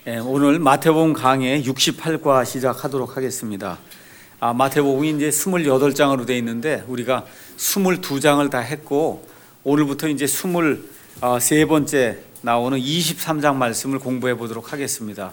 오늘 마태복음 강의 68과 시작하도록 하겠습니다. 마태복음이 이제 28장으로 되어 있는데 우리가 22장을 다 했고 오늘부터 이제 23번째 나오는 23장 말씀을 공부해 보도록 하겠습니다.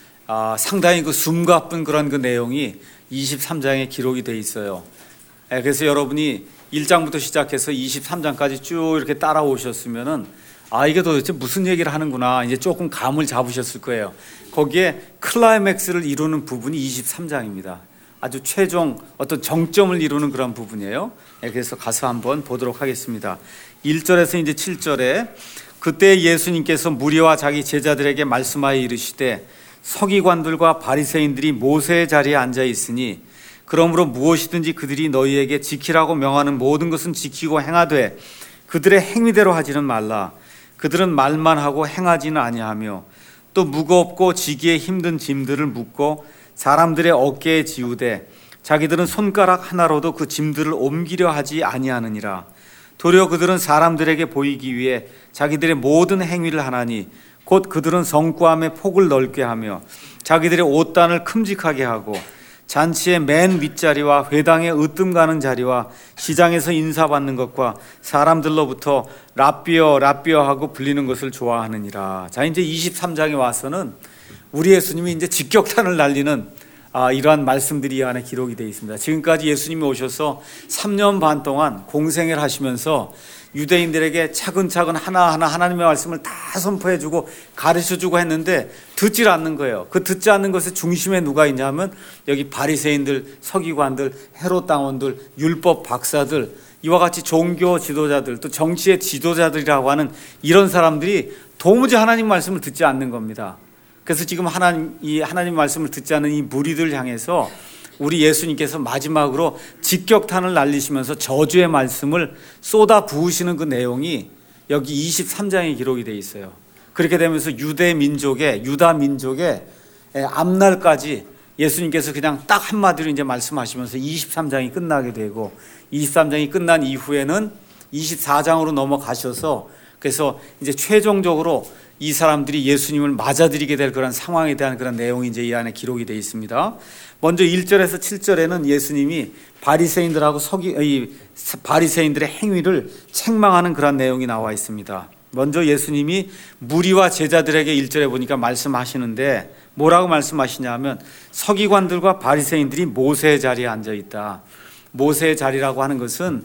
상당히 그 숨가쁜 그런 그 내용이 23장에 기록이 되어 있어요. 그래서 여러분이 1장부터 시작해서 23장까지 쭉 이렇게 따라오셨으면은 이게 도대체 무슨 얘기를 하는구나 이제 조금 감을 잡으셨을 거예요. 거기에 클라이맥스를 이루는 부분이 23장입니다. 아주 최종 어떤 정점을 이루는 그런 부분이에요. 그래서 가서 한번 보도록 하겠습니다. 1절에서 이제 7절에 그때 예수님께서 무리와 자기 제자들에게 말씀하여 이르시되 서기관들과 바리새인들이 모세의 자리에 앉아 있으니 그러므로 무엇이든지 그들이 너희에게 지키라고 명하는 모든 것은 지키고 행하되 그들의 행위대로 하지는 말라. 그들은 말만 하고 행하지는 아니하며 또 무겁고 지기에 힘든 짐들을 묻고 사람들의 어깨에 지우되 자기들은 손가락 하나로도 그 짐들을 옮기려 하지 아니하느니라. 도리어 그들은 사람들에게 보이기 위해 자기들의 모든 행위를 하나니 곧 그들은 성구함의 폭을 넓게 하며 자기들의 옷단을 큼직하게 하고 잔치의 맨 윗자리와 회당에 으뜸 가는 자리와 시장에서 인사받는 것과 사람들로부터 랍비어 하고 불리는 것을 좋아하느니라. 자, 이제 23장에 와서는 우리 예수님이 이제 직격탄을 날리는 이러한 말씀들이 이 안에 기록이 되어 있습니다. 지금까지 예수님이 오셔서 3년 반 동안 공생애를 하시면서 유대인들에게 차근차근 하나하나 하나님의 말씀을 다 선포해주고 가르쳐주고 했는데 듣질 않는 거예요. 그 듣지 않는 것의 중심에 누가 있냐면 여기 바리새인들, 서기관들, 헤롯 당원들, 율법 박사들, 이와 같이 종교 지도자들, 또 정치의 지도자들이라고 하는 이런 사람들이 도무지 하나님 말씀을 듣지 않는 겁니다. 그래서 지금 하나님 말씀을 듣지 않는 이 무리들 향해서 우리 예수님께서 마지막으로 직격탄을 날리시면서 저주의 말씀을 쏟아 부으시는 그 내용이 여기 23장에 기록이 되어 있어요. 그렇게 되면서 유다 민족의 앞날까지 예수님께서 그냥 딱 한마디로 이제 말씀하시면서 23장이 끝나게 되고 23장이 끝난 이후에는 24장으로 넘어가셔서 그래서 이제 최종적으로 이 사람들이 예수님을 맞아들이게 될 그런 상황에 대한 그런 내용이 이제 이 안에 기록이 되어 있습니다. 먼저 1절에서 7절에는 예수님이 바리새인들의 행위를 책망하는 그런 내용이 나와 있습니다. 먼저 예수님이 무리와 제자들에게 1절에 보니까 말씀하시는데 뭐라고 말씀하시냐면 서기관들과 바리새인들이 모세의 자리에 앉아 있다. 모세의 자리라고 하는 것은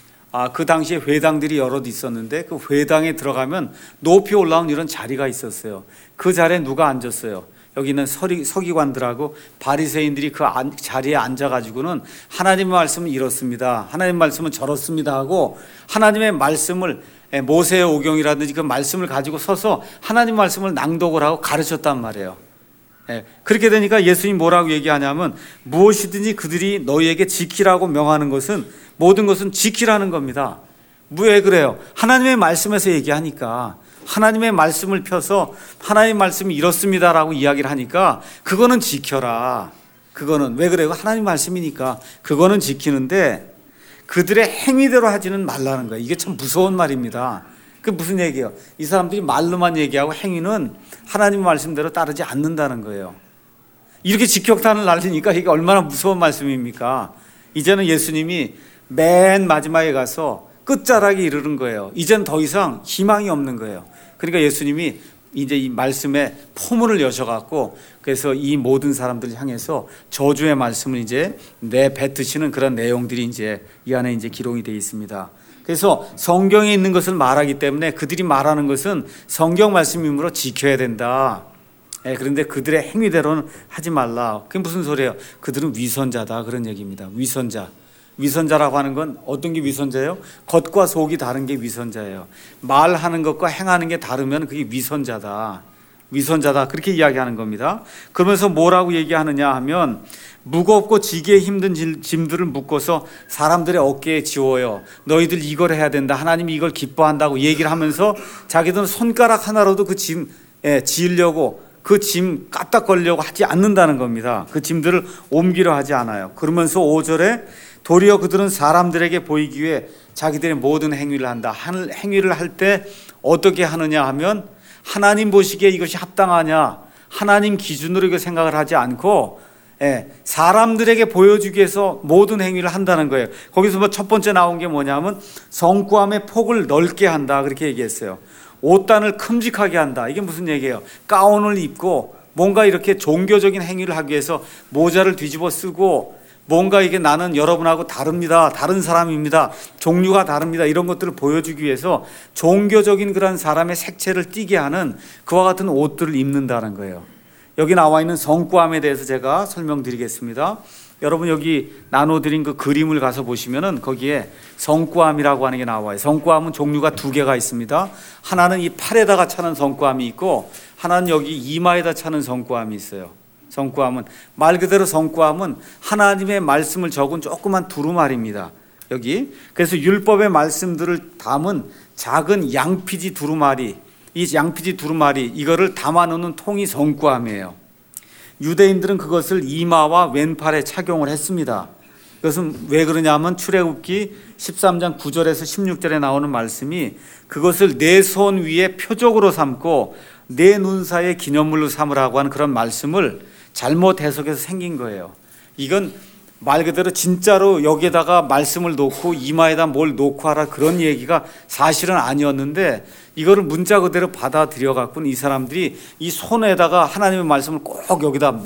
그 당시에 회당들이 여럿 있었는데 그 회당에 들어가면 높이 올라온 이런 자리가 있었어요. 그 자리에 누가 앉았어요? 여기는 서기관들하고 바리새인들이 그 자리에 앉아가지고는 하나님의 말씀은 이렇습니다. 하나님의 말씀은 저렇습니다 하고 하나님의 말씀을 모세의 오경이라든지 그 말씀을 가지고 서서 하나님 말씀을 낭독을 하고 가르쳤단 말이에요. 그렇게 되니까 예수님 뭐라고 얘기하냐면 무엇이든지 그들이 너희에게 지키라고 명하는 것은 모든 것은 지키라는 겁니다. 왜 그래요? 하나님의 말씀에서 얘기하니까 하나님의 말씀을 펴서 하나님의 말씀이 이렇습니다라고 이야기를 하니까 그거는 지켜라. 그거는 왜 그래요? 하나님 말씀이니까 그거는 지키는데 그들의 행위대로 하지는 말라는 거예요. 이게 참 무서운 말입니다. 그 무슨 얘기예요? 이 사람들이 말로만 얘기하고 행위는 하나님 말씀대로 따르지 않는다는 거예요. 이렇게 직격탄을 날리니까 이게 얼마나 무서운 말씀입니까? 이제는 예수님이 맨 마지막에 가서 끝자락에 이르는 거예요. 이제는 더 이상 희망이 없는 거예요. 그러니까 예수님이 이제 이 말씀에 포문을 여셔갖고 그래서 이 모든 사람들을 향해서 저주의 말씀을 이제 내뱉으시는 그런 내용들이 이제 이 안에 이제 기록이 되어 있습니다. 그래서 성경에 있는 것을 말하기 때문에 그들이 말하는 것은 성경 말씀이므로 지켜야 된다. 그런데 그들의 행위대로는 하지 말라. 그게 무슨 소리예요? 그들은 위선자다 그런 얘기입니다. 위선자라고 하는 건 어떤 게 위선자예요? 겉과 속이 다른 게 위선자예요. 말하는 것과 행하는 게 다르면 그게 위선자다 그렇게 이야기하는 겁니다. 그러면서 뭐라고 얘기하느냐 하면 무겁고 지기에 힘든 짐들을 묶어서 사람들의 어깨에 지워요. 너희들 이걸 해야 된다. 하나님이 이걸 기뻐한다고 얘기를 하면서 자기들은 손가락 하나로도 그 짐 지으려고 그 짐 까딱거리려고 하지 않는다는 겁니다. 그 짐들을 옮기려 하지 않아요. 그러면서 5절에 도리어 그들은 사람들에게 보이기 위해 자기들의 모든 행위를 한다. 행위를 할 때 어떻게 하느냐 하면 하나님 보시기에 이것이 합당하냐 하나님 기준으로 이거 생각을 하지 않고 사람들에게 보여주기 위해서 모든 행위를 한다는 거예요. 거기서 뭐 첫 번째 나온 게 뭐냐면 성구함의 폭을 넓게 한다 그렇게 얘기했어요. 옷단을 큼직하게 한다. 이게 무슨 얘기예요? 가운을 입고 뭔가 이렇게 종교적인 행위를 하기 위해서 모자를 뒤집어 쓰고 뭔가 이게 나는 여러분하고 다릅니다. 다른 사람입니다. 종류가 다릅니다. 이런 것들을 보여주기 위해서 종교적인 그런 사람의 색채를 띠게 하는 그와 같은 옷들을 입는다는 거예요. 여기 나와 있는 성구함에 대해서 제가 설명드리겠습니다. 여러분 여기 나눠드린 그 그림을 가서 보시면은 거기에 성구함이라고 하는 게 나와요. 성구함은 종류가 두 개가 있습니다. 하나는 이 팔에다가 차는 성구함이 있고 하나는 여기 이마에다 차는 성구함이 있어요. 성구함은 말 그대로 성구함은 하나님의 말씀을 적은 조그만 두루마리입니다. 여기 그래서 율법의 말씀들을 담은 작은 양피지 두루마리, 이 양피지 두루마리 이거를 담아놓는 통이 성구함이에요. 유대인들은 그것을 이마와 왼팔에 착용을 했습니다. 그것은 왜 그러냐면 출애굽기 13장 9절에서 16절에 나오는 말씀이 그것을 내 손 위에 표적으로 삼고 내 눈 사이에 기념물로 삼으라고 하는 그런 말씀을 잘못 해석해서 생긴 거예요. 이건 말 그대로 진짜로 여기에다가 말씀을 놓고 이마에다 뭘 놓고 하라 그런 얘기가 사실은 아니었는데 이거를 문자 그대로 받아들여 갖고는 이 사람들이 이 손에다가 하나님의 말씀을 꼭 여기다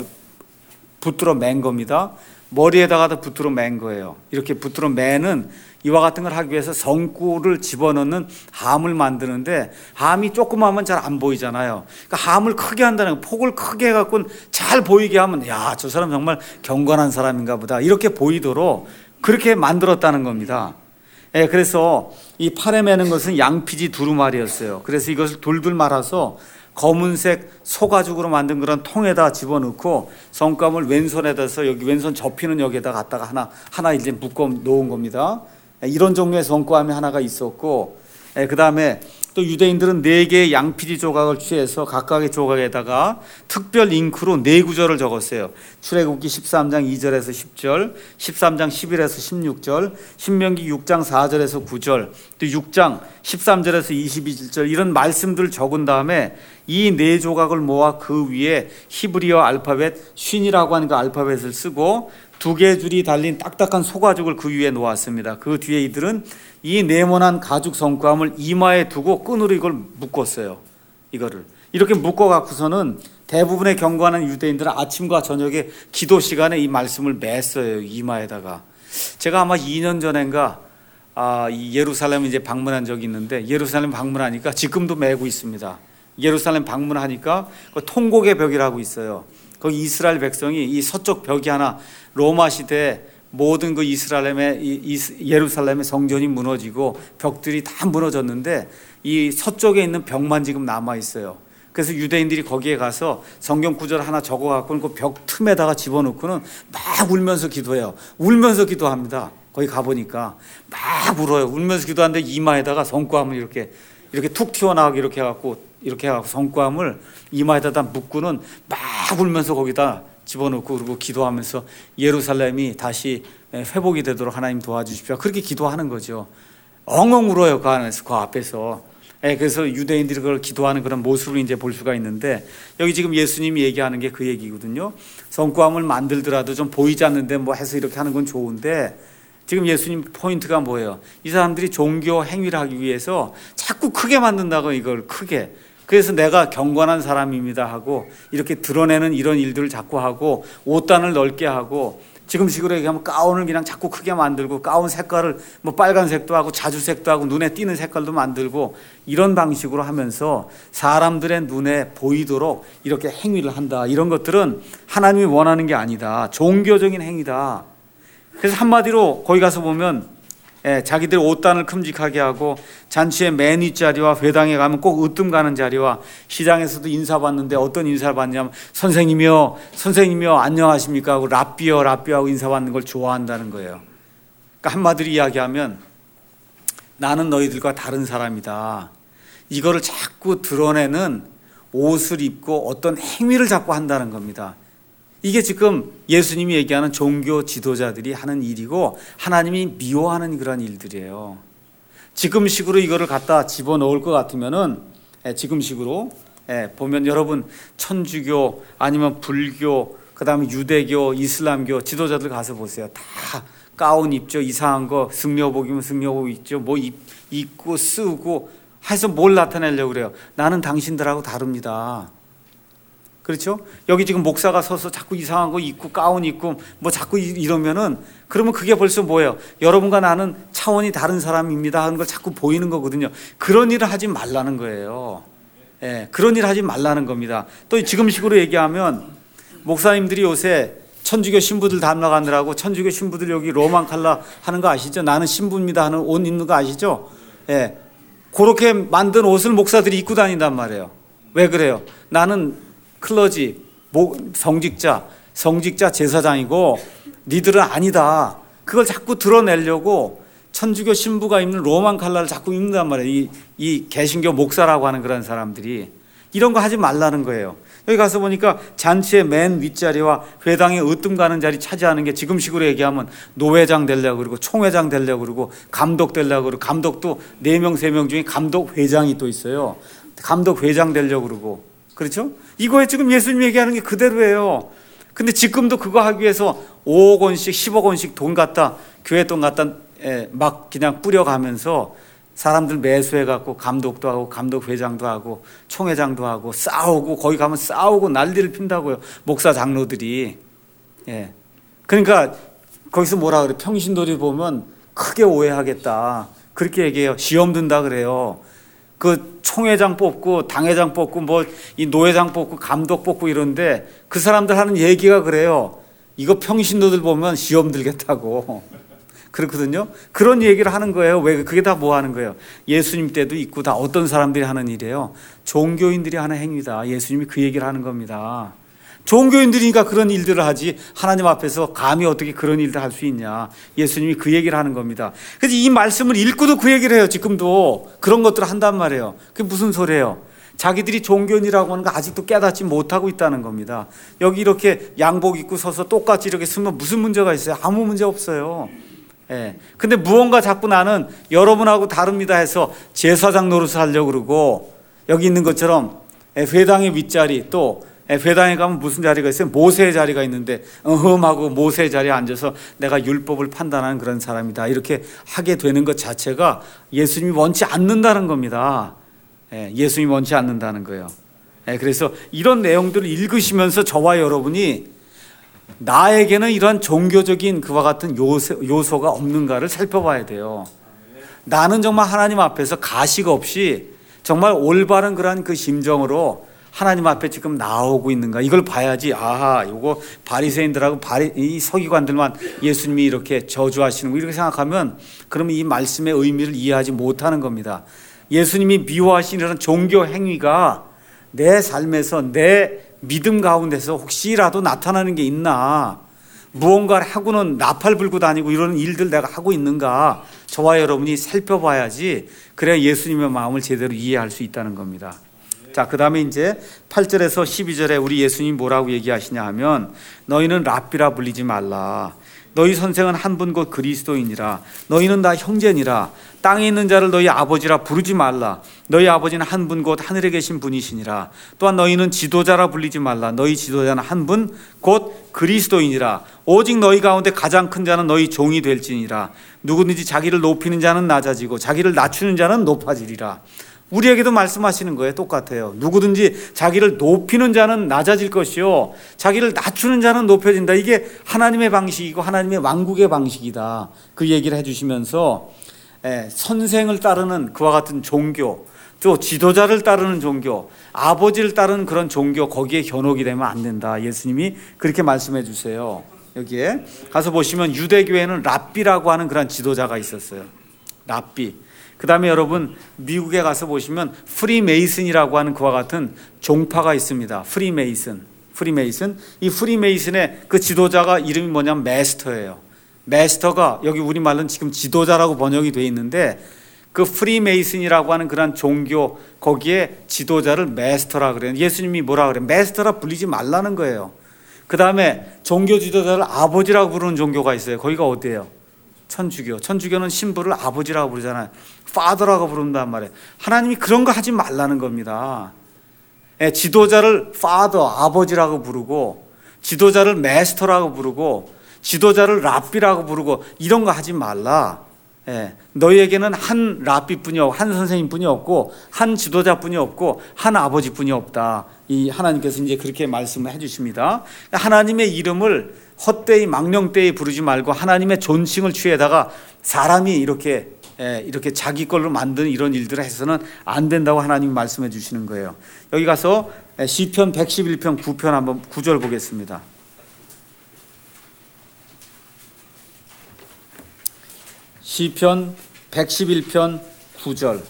붙들어 맨 겁니다. 머리에다가도 붙들어 맨 거예요. 이렇게 붙들어 매는 이와 같은 걸 하기 위해서 성구를 집어넣는 함을 만드는데 함이 조그마하면 잘 안 보이잖아요. 그러니까 함을 크게 한다는 거, 폭을 크게 해갖고 잘 보이게 하면 야, 저 사람 정말 경건한 사람인가 보다 이렇게 보이도록 그렇게 만들었다는 겁니다. 그래서 이 팔에 매는 것은 양피지 두루마리였어요. 그래서 이것을 둘둘 말아서 검은색 소가죽으로 만든 그런 통에다 집어넣고 성감을 왼손에다서 여기 왼손 접히는 여기에다 갖다가 하나 이제 묶어 놓은 겁니다. 이런 종류의 성구함이 하나가 있었고, 그 다음에 또 유대인들은 4개의 양피지 조각을 취해서 각각의 조각에다가 특별 잉크로 4구절을 적었어요. 출애굽기 13장 2절에서 10절, 13장 11에서 16절, 신명기 6장 4절에서 9절, 또 6장 13절에서 22절 이런 말씀들을 적은 다음에 이 4조각을 모아 그 위에 히브리어 알파벳 쉰이라고 하는 그 알파벳을 쓰고 2개의 줄이 달린 딱딱한 소가죽을 그 위에 놓았습니다. 그 뒤에 이들은 이 네모난 가죽 성구함을 이마에 두고 끈으로 이걸 묶었어요. 이거를 이렇게 묶어 갖고서는 대부분의 경건한 유대인들은 아침과 저녁에 기도 시간에 이 말씀을 맸어요. 이마에다가. 제가 아마 2년 전인가 이 예루살렘 이제 방문한 적이 있는데 예루살렘 방문하니까 지금도 메고 있습니다. 예루살렘 방문하니까 그 통곡의 벽이라고 있어요. 거기 이스라엘 백성이 이 서쪽 벽이 하나 로마 시대에 모든 그 예루살렘의 성전이 무너지고 벽들이 다 무너졌는데 이 서쪽에 있는 벽만 지금 남아 있어요. 그래서 유대인들이 거기에 가서 성경 구절 하나 적어 갖고는 그 벽 틈에다가 집어넣고는 막 울면서 기도해요. 울면서 기도합니다. 거기 가 보니까 막 울어요. 울면서 기도하는데 이마에다가 성구함을 이렇게 툭 튀어나가게 이렇게 해갖고 성구함을 이마에다 묶고는 막 울면서 거기다 집어넣고 그리고 기도하면서 예루살렘이 다시 회복이 되도록 하나님 도와주십시오. 그렇게 기도하는 거죠. 엉엉 울어요. 그 앞에서. 그래서 유대인들이 그걸 기도하는 그런 모습을 이제 볼 수가 있는데 여기 지금 예수님이 얘기하는 게 그 얘기거든요. 성구함을 만들더라도 좀 보이지 않는데 뭐 해서 이렇게 하는 건 좋은데 지금 예수님 포인트가 뭐예요? 이 사람들이 종교 행위를 하기 위해서 자꾸 크게 만든다고 이걸 크게. 그래서 내가 경건한 사람입니다 하고 이렇게 드러내는 이런 일들을 자꾸 하고 옷단을 넓게 하고 지금식으로 얘기하면 가운을 그냥 자꾸 크게 만들고 가운 색깔을 뭐 빨간색도 하고 자주색도 하고 눈에 띄는 색깔도 만들고 이런 방식으로 하면서 사람들의 눈에 보이도록 이렇게 행위를 한다. 이런 것들은 하나님이 원하는 게 아니다. 종교적인 행위다. 그래서 한마디로 거기 가서 보면 자기들 옷단을 큼직하게 하고 잔치의 맨 윗자리와 회당에 가면 꼭 으뜸 가는 자리와 시장에서도 인사받는데 어떤 인사를 받냐면 선생님이요 안녕하십니까 하고 랍비요 하고 인사받는 걸 좋아한다는 거예요. 그러니까 한마디로 이야기하면 나는 너희들과 다른 사람이다. 이거를 자꾸 드러내는 옷을 입고 어떤 행위를 자꾸 한다는 겁니다. 이게 지금 예수님이 얘기하는 종교 지도자들이 하는 일이고 하나님이 미워하는 그런 일들이에요. 지금식으로 이거를 갖다 집어넣을 것 같으면은 지금식으로 보면 여러분 천주교 아니면 불교 그다음에 유대교, 이슬람교 지도자들 가서 보세요. 다 가운 입죠. 이상한 거 승려복이면 승려복 입죠. 뭐 입고 쓰고 해서 뭘 나타내려고 그래요. 나는 당신들하고 다릅니다. 그렇죠? 여기 지금 목사가 서서 자꾸 이상한 거 입고 가운 입고 뭐 자꾸 이러면은 그러면 그게 벌써 뭐예요? 여러분과 나는 차원이 다른 사람입니다 하는 걸 자꾸 보이는 거거든요. 그런 일을 하지 말라는 거예요. 그런 일 하지 말라는 겁니다. 또 지금식으로 얘기하면 목사님들이 요새 천주교 신부들 담당하느라고 천주교 신부들 여기 로만 칼라 하는 거 아시죠? 나는 신부입니다 하는 옷 입는 거 아시죠? 그렇게 만든 옷을 목사들이 입고 다닌단 말이에요. 왜 그래요? 나는 클러지, 성직자 제사장이고 니들은 아니다. 그걸 자꾸 드러내려고 천주교 신부가 입는 로만 칼라를 자꾸 입는단 말이에요. 이 개신교 목사라고 하는 그런 사람들이. 이런 거 하지 말라는 거예요. 여기 가서 보니까 잔치의 맨 윗자리와 회당에 으뜸 가는 자리 차지하는 게 지금식으로 얘기하면 노회장 되려고 그러고 총회장 되려고 그러고 감독 되려고 그러고 감독도 4명, 3명 중에 감독 회장이 또 있어요. 감독 회장 되려고 그러고. 그렇죠? 이거에 지금 예수님 얘기하는 게 그대로예요. 근데 지금도 그거 하기 위해서 5억 원씩 10억 원씩 돈 갖다 교회 돈 갖다 막 그냥 뿌려가면서 사람들 매수해갖고 감독도 하고 감독 회장도 하고 총회장도 하고 싸우고 거기 가면 싸우고 난리를 핀다고요. 목사 장로들이. 그러니까 거기서 뭐라 그래? 평신도리 보면 크게 오해하겠다. 그렇게 얘기해요. 시험 든다 그래요. 그 총회장 뽑고 당회장 뽑고 뭐 이 노회장 뽑고 감독 뽑고 이런데 그 사람들 하는 얘기가 그래요. 이거 평신도들 보면 시험 들겠다고. 그렇거든요. 그런 얘기를 하는 거예요. 왜 그게 다 뭐 하는 거예요? 예수님 때도 있고 다 어떤 사람들이 하는 일이에요? 종교인들이 하는 행위다. 예수님이 그 얘기를 하는 겁니다. 종교인들이니까 그런 일들을 하지 하나님 앞에서 감히 어떻게 그런 일들 할 수 있냐. 예수님이 그 얘기를 하는 겁니다. 그래서 이 말씀을 읽고도 그 얘기를 해요. 지금도 그런 것들을 한단 말이에요. 그게 무슨 소리예요? 자기들이 종교인이라고 하는 거 아직도 깨닫지 못하고 있다는 겁니다. 여기 이렇게 양복 입고 서서 똑같이 이렇게 쓰면 무슨 문제가 있어요? 아무 문제 없어요. 근데 무언가 자꾸 나는 여러분하고 다릅니다 해서 제사장 노릇을 하려고 그러고 여기 있는 것처럼 회당의 윗자리 또 회당에 가면 무슨 자리가 있어요? 모세의 자리가 있는데 하고 모세의 자리에 앉아서 내가 율법을 판단하는 그런 사람이다 이렇게 하게 되는 것 자체가 예수님이 원치 않는다는 겁니다. 예수님이 원치 않는다는 거예요. 그래서 이런 내용들을 읽으시면서 저와 여러분이 나에게는 이런 종교적인 그와 같은 요소가 없는가를 살펴봐야 돼요. 나는 정말 하나님 앞에서 가식 없이 정말 올바른 그런 그 심정으로 하나님 앞에 지금 나오고 있는가 이걸 봐야지. 아하, 이거 바리새인들하고 이 서기관들만 예수님이 이렇게 저주하시는 거 이렇게 생각하면 그러면 이 말씀의 의미를 이해하지 못하는 겁니다. 예수님이 미워하시는 이런 종교 행위가 내 삶에서 내 믿음 가운데서 혹시라도 나타나는 게 있나, 무언가를 하고는 나팔 불고 다니고 이런 일들 내가 하고 있는가 저와 여러분이 살펴봐야지. 그래야 예수님의 마음을 제대로 이해할 수 있다는 겁니다. 자, 그 다음에 이제 8절에서 12절에 우리 예수님이 뭐라고 얘기하시냐 하면 너희는 랍비라 불리지 말라. 너희 선생은 한 분 곧 그리스도이니라. 너희는 다 형제니라. 땅에 있는 자를 너희 아버지라 부르지 말라. 너희 아버지는 한 분 곧 하늘에 계신 분이시니라. 또한 너희는 지도자라 불리지 말라. 너희 지도자는 한 분 곧 그리스도이니라. 오직 너희 가운데 가장 큰 자는 너희 종이 될지니라. 누구든지 자기를 높이는 자는 낮아지고 자기를 낮추는 자는 높아지리라. 우리에게도 말씀하시는 거예요. 똑같아요. 누구든지 자기를 높이는 자는 낮아질 것이요 자기를 낮추는 자는 높여진다. 이게 하나님의 방식이고 하나님의 왕국의 방식이다. 그 얘기를 해주시면서 선생을 따르는 그와 같은 종교, 또 지도자를 따르는 종교, 아버지를 따르는 그런 종교, 거기에 현혹이 되면 안 된다. 예수님이 그렇게 말씀해 주세요. 여기에 가서 보시면 유대교회는 랍비라고 하는 그런 지도자가 있었어요. 랍비. 그 다음에 여러분 미국에 가서 보시면 프리메이슨이라고 하는 그와 같은 종파가 있습니다. 프리메이슨. 이 프리메이슨의 그 지도자가 이름이 뭐냐면 메스터예요. 메스터가 여기 우리말로는 지금 지도자라고 번역이 되어 있는데 그 프리메이슨이라고 하는 그런 종교 거기에 지도자를 메스터라 그래요. 예수님이 뭐라 그래요? 메스터라 불리지 말라는 거예요. 그 다음에 종교 지도자를 아버지라고 부르는 종교가 있어요. 거기가 어디예요? 천주교. 천주교는 신부를 아버지라고 부르잖아요. 파더라고 부른단 말이에요. 하나님이 그런 거 하지 말라는 겁니다. 지도자를 father, 아버지라고 부르고, 지도자를 master라고 부르고, 지도자를 랍비라고 부르고, 이런 거 하지 말라. 너희에게는 한 랍비뿐이 없고, 한 선생님뿐이 없고, 한 지도자뿐이 없고, 한 아버지뿐이 없다. 이 하나님께서 이제 그렇게 말씀을 해주십니다. 하나님의 이름을 헛되이 망령되이 부르지 말고 하나님의 존칭을 취해다가 사람이 이렇게 자기 걸로 만드는 이런 일들을 해서는 안 된다고 하나님이 말씀해 주시는 거예요. 여기 가서 시편 111편 9편 한번 9절 보겠습니다. 시편 111편 9절.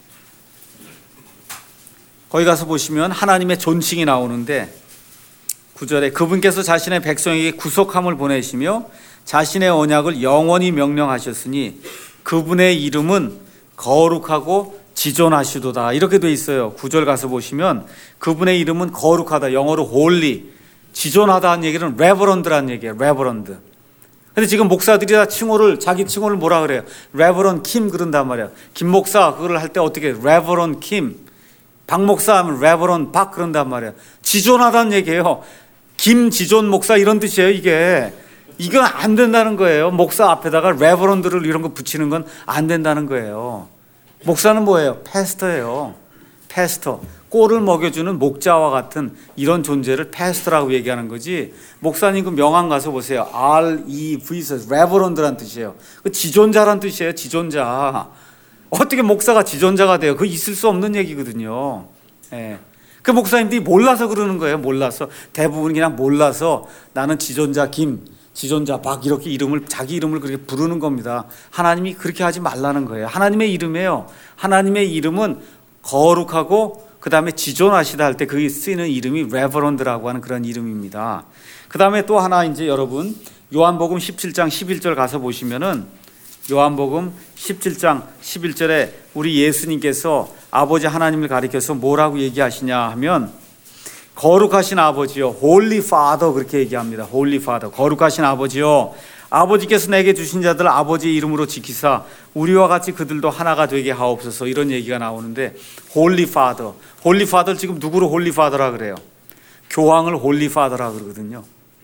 거기 가서 보시면 하나님의 존칭이 나오는데 9절에 그분께서 자신의 백성에게 구속함을 보내시며 자신의 언약을 영원히 명령하셨으니 그분의 이름은 거룩하고 지존하시도다. 이렇게 돼 있어요. 9절 가서 보시면 그분의 이름은 거룩하다. 영어로 holy. 지존하다는 얘기는 reverend라는 얘기예요. reverend. 근데 지금 목사들이 다 자기 칭호를 뭐라 그래요? 레버런 킴 그런단 말이에요. 김 목사 그걸 할 때 어떻게 레버런 킴, 박 목사 하면 레버런 박 그런단 말이에요. 지존하다는 얘기예요. 김지존 목사 이런 뜻이에요. 이건 안 된다는 거예요. 목사 앞에다가 레버런드를 이런 거 붙이는 건 안 된다는 거예요. 목사는 뭐예요? 패스터예요. 패스터. 꼴을 먹여주는 목자와 같은 이런 존재를 패스터라고 얘기하는 거지. 목사님 그 명함 가서 보세요. R-E-V-S, 레버런드란 뜻이에요. 그 지존자란 뜻이에요. 지존자. 어떻게 목사가 지존자가 돼요? 그거 있을 수 없는 얘기거든요. 그 목사님들이 몰라서 그러는 거예요. 몰라서. 대부분 그냥 몰라서 나는 지존자 김, 지존자 박 이렇게 자기 이름을 그렇게 부르는 겁니다. 하나님이 그렇게 하지 말라는 거예요. 하나님의 이름이에요. 하나님의 이름은 거룩하고 그 다음에 지존하시다 할 때 그게 쓰이는 이름이 레버런드라고 하는 그런 이름입니다. 그 다음에 또 하나 이제 여러분 요한복음 17장 11절 가서 보시면은 요한복음 17장 11절에 우리 예수님께서 아버지 하나님을 가리켜서 뭐라고 얘기하시냐 하면 거룩하신 아버지요, Holy Father 그렇게 얘기합니다. Holy Father, 거룩하신 아버지요, 아버지께서 내게 주신 자들 아버지의 이름으로 지키사 우리와 같이 그들도 하나가 되게 하옵소서. 이런 얘기가 나오는데 Holy Father, Holy Father 지금 누구를 Holy Father라 그래요? 교황을 Holy Father라 그러거든요.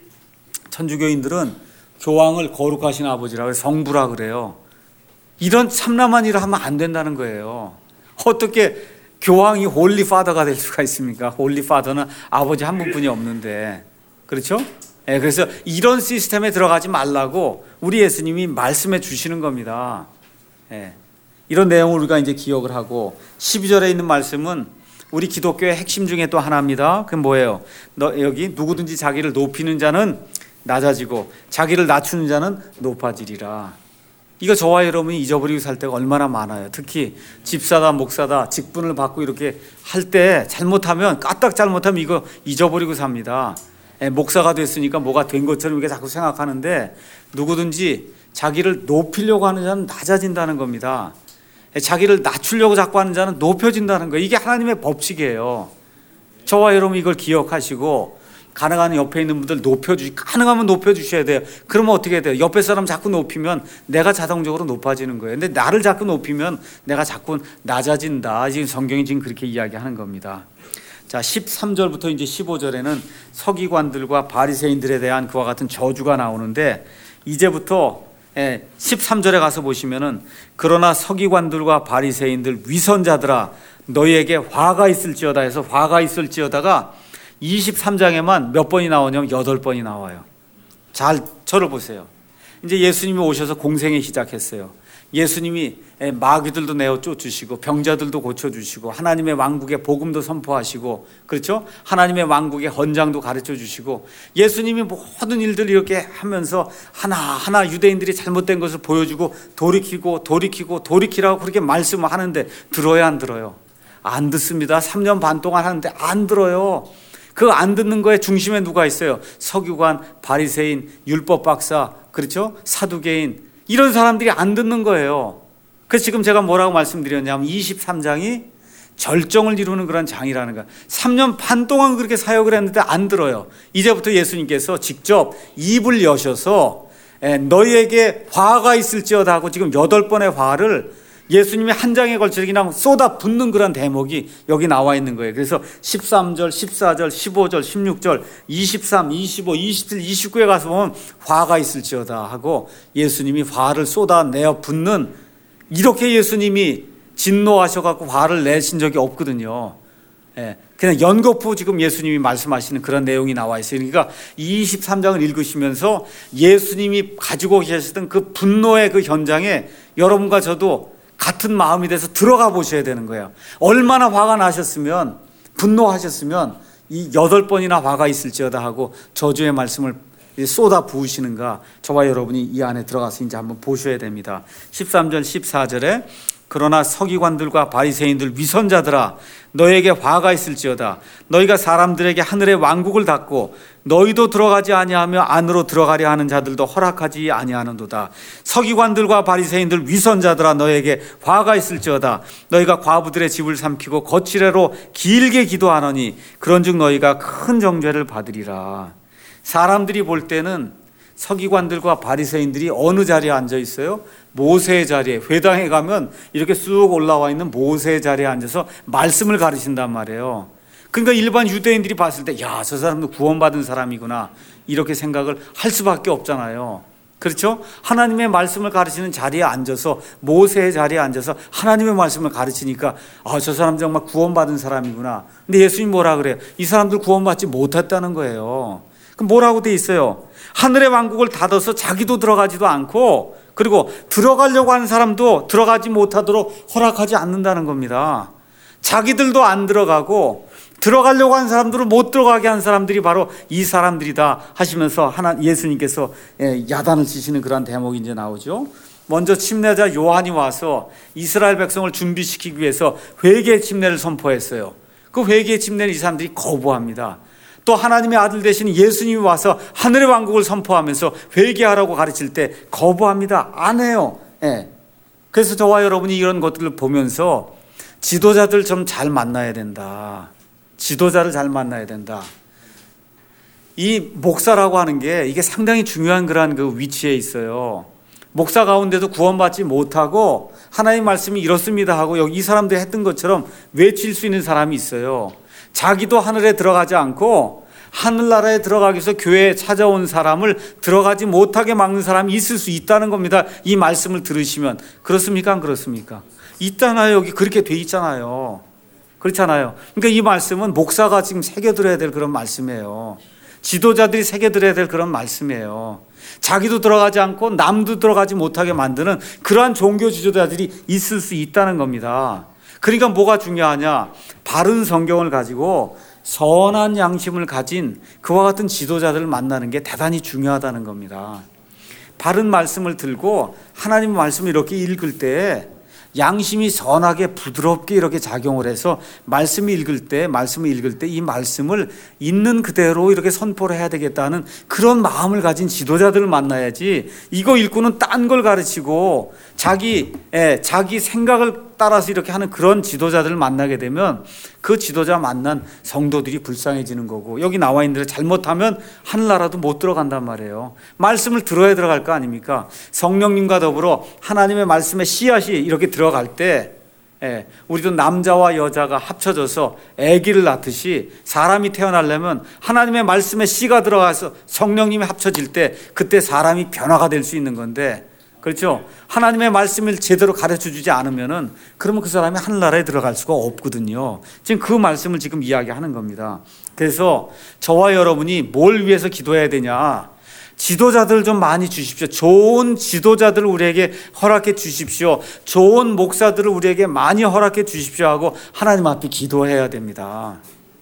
천주교인들은 교황을 거룩하신 아버지라 그래요. 성부라 그래요. 이런 참남한 일을 하면 안 된다는 거예요. 어떻게 교황이 홀리 파더가 될 수가 있습니까? 홀리 파더는 아버지 한 분뿐이 없는데. 그렇죠? 그래서 이런 시스템에 들어가지 말라고 우리 예수님이 말씀해 주시는 겁니다. 이런 내용을 우리가 이제 기억을 하고 12절에 있는 말씀은 우리 기독교의 핵심 중에 또 하나입니다. 그게 뭐예요? 여기 누구든지 자기를 높이는 자는 낮아지고 자기를 낮추는 자는 높아지리라. 이거 저와 여러분이 잊어버리고 살 때가 얼마나 많아요. 특히 집사다 목사다 직분을 받고 이렇게 할 때 잘못하면 까딱 잘못하면 이거 잊어버리고 삽니다. 목사가 됐으니까 뭐가 된 것처럼 이렇게 자꾸 생각하는데 누구든지 자기를 높이려고 하는 자는 낮아진다는 겁니다. 자기를 낮추려고 자꾸 하는 자는 높여진다는 거예요. 이게 하나님의 법칙이에요. 저와 여러분 이걸 기억하시고 가능한 옆에 있는 분들 가능하면 높여주셔야 돼요. 그러면 어떻게 돼요? 옆에 사람 자꾸 높이면 내가 자동적으로 높아지는 거예요. 근데 나를 자꾸 높이면 내가 자꾸 낮아진다. 지금 성경이 지금 그렇게 이야기하는 겁니다. 자, 13절부터 이제 15절에는 서기관들과 바리새인들에 대한 그와 같은 저주가 나오는데 이제부터 13절에 가서 보시면은 그러나 서기관들과 바리새인들 위선자들아 너희에게 화가 있을지어다 해서 화가 있을지어다가 23장에만 몇 번이 나오냐면 8번이 나와요. 잘 저를 보세요. 이제 예수님이 오셔서 공생이 시작했어요. 예수님이 마귀들도 내어 쫓으시고 병자들도 고쳐주시고 하나님의 왕국의 복음도 선포하시고 그렇죠? 하나님의 왕국의 헌장도 가르쳐 주시고 예수님이 모든 일들 이렇게 하면서 하나하나 유대인들이 잘못된 것을 보여주고 돌이키라고 그렇게 말씀을 하는데 들어야 안 들어요? 안 듣습니다. 3년 반 동안 하는데 안 들어요. 그 안 듣는 거에 중심에 누가 있어요? 서기관, 바리새인, 율법 박사, 그렇죠? 사두개인 이런 사람들이 안 듣는 거예요. 그래서 지금 제가 뭐라고 말씀드렸냐면 23장이 절정을 이루는 그런 장이라는 거예요. 3년 반 동안 그렇게 사역을 했는데 안 들어요. 이제부터 예수님께서 직접 입을 여셔서 너희에게 화가 있을지어다 하고 지금 8번의 화를 예수님이 한 장에 걸쳐 그냥 쏟아 붓는 그런 대목이 여기 나와 있는 거예요. 그래서 13절, 14절, 15절, 16절, 23, 25, 27, 29에 가서 보면 화가 있을지어다 하고 예수님이 화를 쏟아내어 붓는, 이렇게 예수님이 진노하셔갖고 화를 내신 적이 없거든요. 그냥 연거푸 지금 예수님이 말씀하시는 그런 내용이 나와 있어요. 그러니까 23장을 읽으시면서 예수님이 가지고 계셨던 그 분노의 그 현장에 여러분과 저도 같은 마음이 돼서 들어가 보셔야 되는 거예요. 얼마나 화가 나셨으면, 분노하셨으면 이 8번이나 화가 있을지어다 하고 저주의 말씀을 쏟아 부으시는가, 저와 여러분이 이 안에 들어가서 이제 한번 보셔야 됩니다. 13절 14절에 그러나 서기관들과 바리새인들 위선자들아 너에게 화가 있을지어다. 너희가 사람들에게 하늘의 왕국을 닫고 너희도 들어가지 아니하며 안으로 들어가려 하는 자들도 허락하지 아니하는도다. 서기관들과 바리새인들 위선자들아 너에게 화가 있을지어다. 너희가 과부들의 집을 삼키고 거칠애로 길게 기도하노니 그런즉 너희가 큰 정죄를 받으리라. 사람들이 볼 때는 서기관들과 바리새인들이 어느 자리에 앉아 있어요? 모세의 자리에, 회당에 가면 이렇게 쑥 올라와 있는 모세의 자리에 앉아서 말씀을 가르친단 말이에요. 그러니까 일반 유대인들이 봤을 때 야, 저 사람도 구원받은 사람이구나 이렇게 생각을 할 수밖에 없잖아요. 그렇죠? 하나님의 말씀을 가르치는 자리에 앉아서, 모세의 자리에 앉아서 하나님의 말씀을 가르치니까 아, 저 사람 정말 구원받은 사람이구나. 근데 예수님 뭐라 그래요? 이 사람들 구원받지 못했다는 거예요. 그럼 뭐라고 돼 있어요? 하늘의 왕국을 닫아서 자기도 들어가지도 않고, 그리고 들어가려고 하는 사람도 들어가지 못하도록 허락하지 않는다는 겁니다. 자기들도 안 들어가고 들어가려고 하는 사람들을 못 들어가게 한 사람들이 바로 이 사람들이다 하시면서 예수님께서 야단을 치시는 그런 대목이 이제 나오죠. 먼저 침례자 요한이 와서 이스라엘 백성을 준비시키기 위해서 회개의 침례를 선포했어요. 그 회개의 침례를 이 사람들이 거부합니다. 또 하나님의 아들 되신 예수님이 와서 하늘의 왕국을 선포하면서 회개하라고 가르칠 때 거부합니다. 안 해요. 그래서 저와 여러분이 이런 것들을 보면서 지도자들 좀 잘 만나야 된다. 지도자를 잘 만나야 된다. 이 목사라고 하는 게 이게 상당히 중요한 그런 그 위치에 있어요. 목사 가운데도 구원받지 못하고 하나님 말씀이 이렇습니다 하고 여기 이 사람들이 했던 것처럼 외칠 수 있는 사람이 있어요. 자기도 하늘에 들어가지 않고 하늘나라에 들어가기 위해서 교회에 찾아온 사람을 들어가지 못하게 막는 사람이 있을 수 있다는 겁니다. 이 말씀을 들으시면. 그렇습니까? 안 그렇습니까? 있잖아요. 여기 그렇게 돼 있잖아요. 그렇잖아요. 그러니까 이 말씀은 목사가 지금 새겨들어야 될 그런 말씀이에요. 지도자들이 새겨들어야 될 그런 말씀이에요. 자기도 들어가지 않고 남도 들어가지 못하게 만드는 그러한 종교 지도자들이 있을 수 있다는 겁니다. 그러니까 뭐가 중요하냐? 바른 성경을 가지고 선한 양심을 가진 그와 같은 지도자들을 만나는 게 대단히 중요하다는 겁니다. 바른 말씀을 들고 하나님 말씀을 이렇게 읽을 때 양심이 선하게 부드럽게 이렇게 작용을 해서 말씀을 읽을 때 이 말씀을 있는 그대로 이렇게 선포를 해야 되겠다는 그런 마음을 가진 지도자들을 만나야지, 이거 읽고는 딴 걸 가르치고 자기 생각을 따라서 이렇게 하는 그런 지도자들을 만나게 되면 그 지도자 만난 성도들이 불쌍해지는 거고, 여기 나와 있는 대로 잘못하면 하늘나라도 못 들어간단 말이에요. 말씀을 들어야 들어갈 거 아닙니까? 성령님과 더불어 하나님의 말씀의 씨앗이 이렇게 들어갈 때 우리도 남자와 여자가 합쳐져서 아기를 낳듯이 사람이 태어나려면 하나님의 말씀에 씨가 들어가서 성령님이 합쳐질 때 그때 사람이 변화가 될 수 있는 건데, 그렇죠? 하나님의 말씀을 제대로 가르쳐 주지 않으면은 그러면 그 사람이 하늘나라에 들어갈 수가 없거든요. 지금 그 말씀을 지금 이야기하는 겁니다. 그래서 저와 여러분이 뭘 위해서 기도해야 되냐? 지도자들 좀 많이 주십시오. 좋은 지도자들을 우리에게 허락해 주십시오. 좋은 목사들을 우리에게 많이 허락해 주십시오 하고 하나님 앞에 기도해야 됩니다.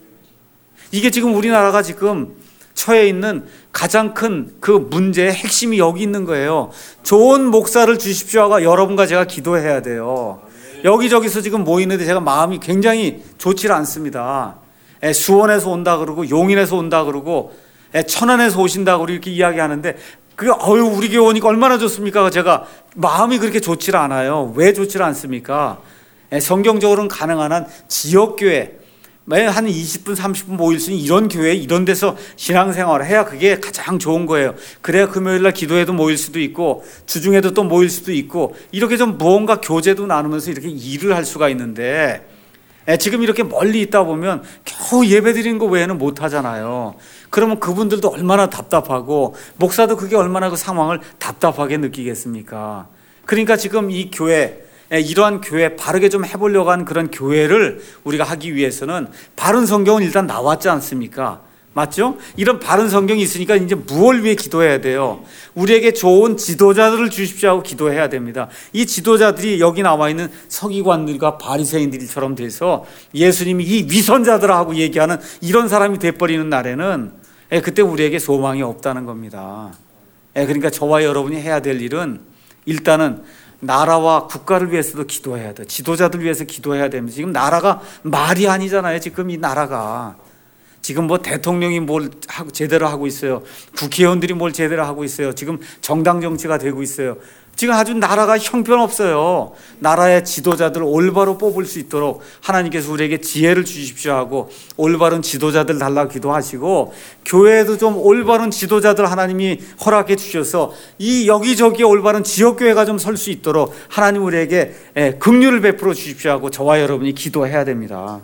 이게 지금 우리나라가 지금 처해 있는 가장 큰 그 문제의 핵심이 여기 있는 거예요. 좋은 목사를 주십시오 하고 여러분과 제가 기도해야 돼요. 여기저기서 지금 모이는데 제가 마음이 굉장히 좋지 않습니다. 수원에서 온다 그러고 용인에서 온다 그러고 천안에서 오신다고 이렇게 이야기하는데 우리 교회 오니까 얼마나 좋습니까? 제가 마음이 그렇게 좋지 않아요. 왜 좋지 않습니까? 성경적으로는 가능한 한 지역교회, 매일 한 20분, 30분 모일 수 있는 이런 교회, 이런 데서 신앙생활을 해야 그게 가장 좋은 거예요. 그래야 금요일날 기도회도 모일 수도 있고 주중에도 또 모일 수도 있고 이렇게 좀 무언가 교제도 나누면서 이렇게 일을 할 수가 있는데 지금 이렇게 멀리 있다 보면 겨우 예배 드리는 거 외에는 못 하잖아요. 그러면 그분들도 얼마나 답답하고 목사도 그게 얼마나 그 상황을 답답하게 느끼겠습니까? 그러니까 지금 이 교회, 이러한 교회 바르게 좀 해보려고 하는 그런 교회를 우리가 하기 위해서는 바른 성경은 일단 나왔지 않습니까? 맞죠? 이런 바른 성경이 있으니까 이제 무엇을 위해 기도해야 돼요? 우리에게 좋은 지도자들을 주십시오 하고 기도해야 됩니다. 이 지도자들이 여기 나와 있는 서기관들과 바리새인들처럼 돼서 예수님이 이 위선자들하고 얘기하는 이런 사람이 돼버리는 날에는 그때 우리에게 소망이 없다는 겁니다. 그러니까 저와 여러분이 해야 될 일은 일단은 나라와 국가를 위해서도 기도해야 돼. 지도자들 위해서 기도해야 됩니다. 지금 나라가 말이 아니잖아요. 지금 이 나라가. 지금 뭐 대통령이 뭘 제대로 하고 있어요. 국회의원들이 뭘 제대로 하고 있어요. 지금 정당 정치가 되고 있어요. 지금 아주 나라가 형편없어요. 나라의 지도자들을 올바로 뽑을 수 있도록 하나님께서 우리에게 지혜를 주십시오 하고 올바른 지도자들 달라고 기도하시고 교회에도 좀 올바른 지도자들 하나님이 허락해 주셔서 이 여기저기에 올바른 지역교회가 좀 설 수 있도록 하나님 우리에게 긍휼을 베풀어 주십시오 하고 저와 여러분이 기도해야 됩니다.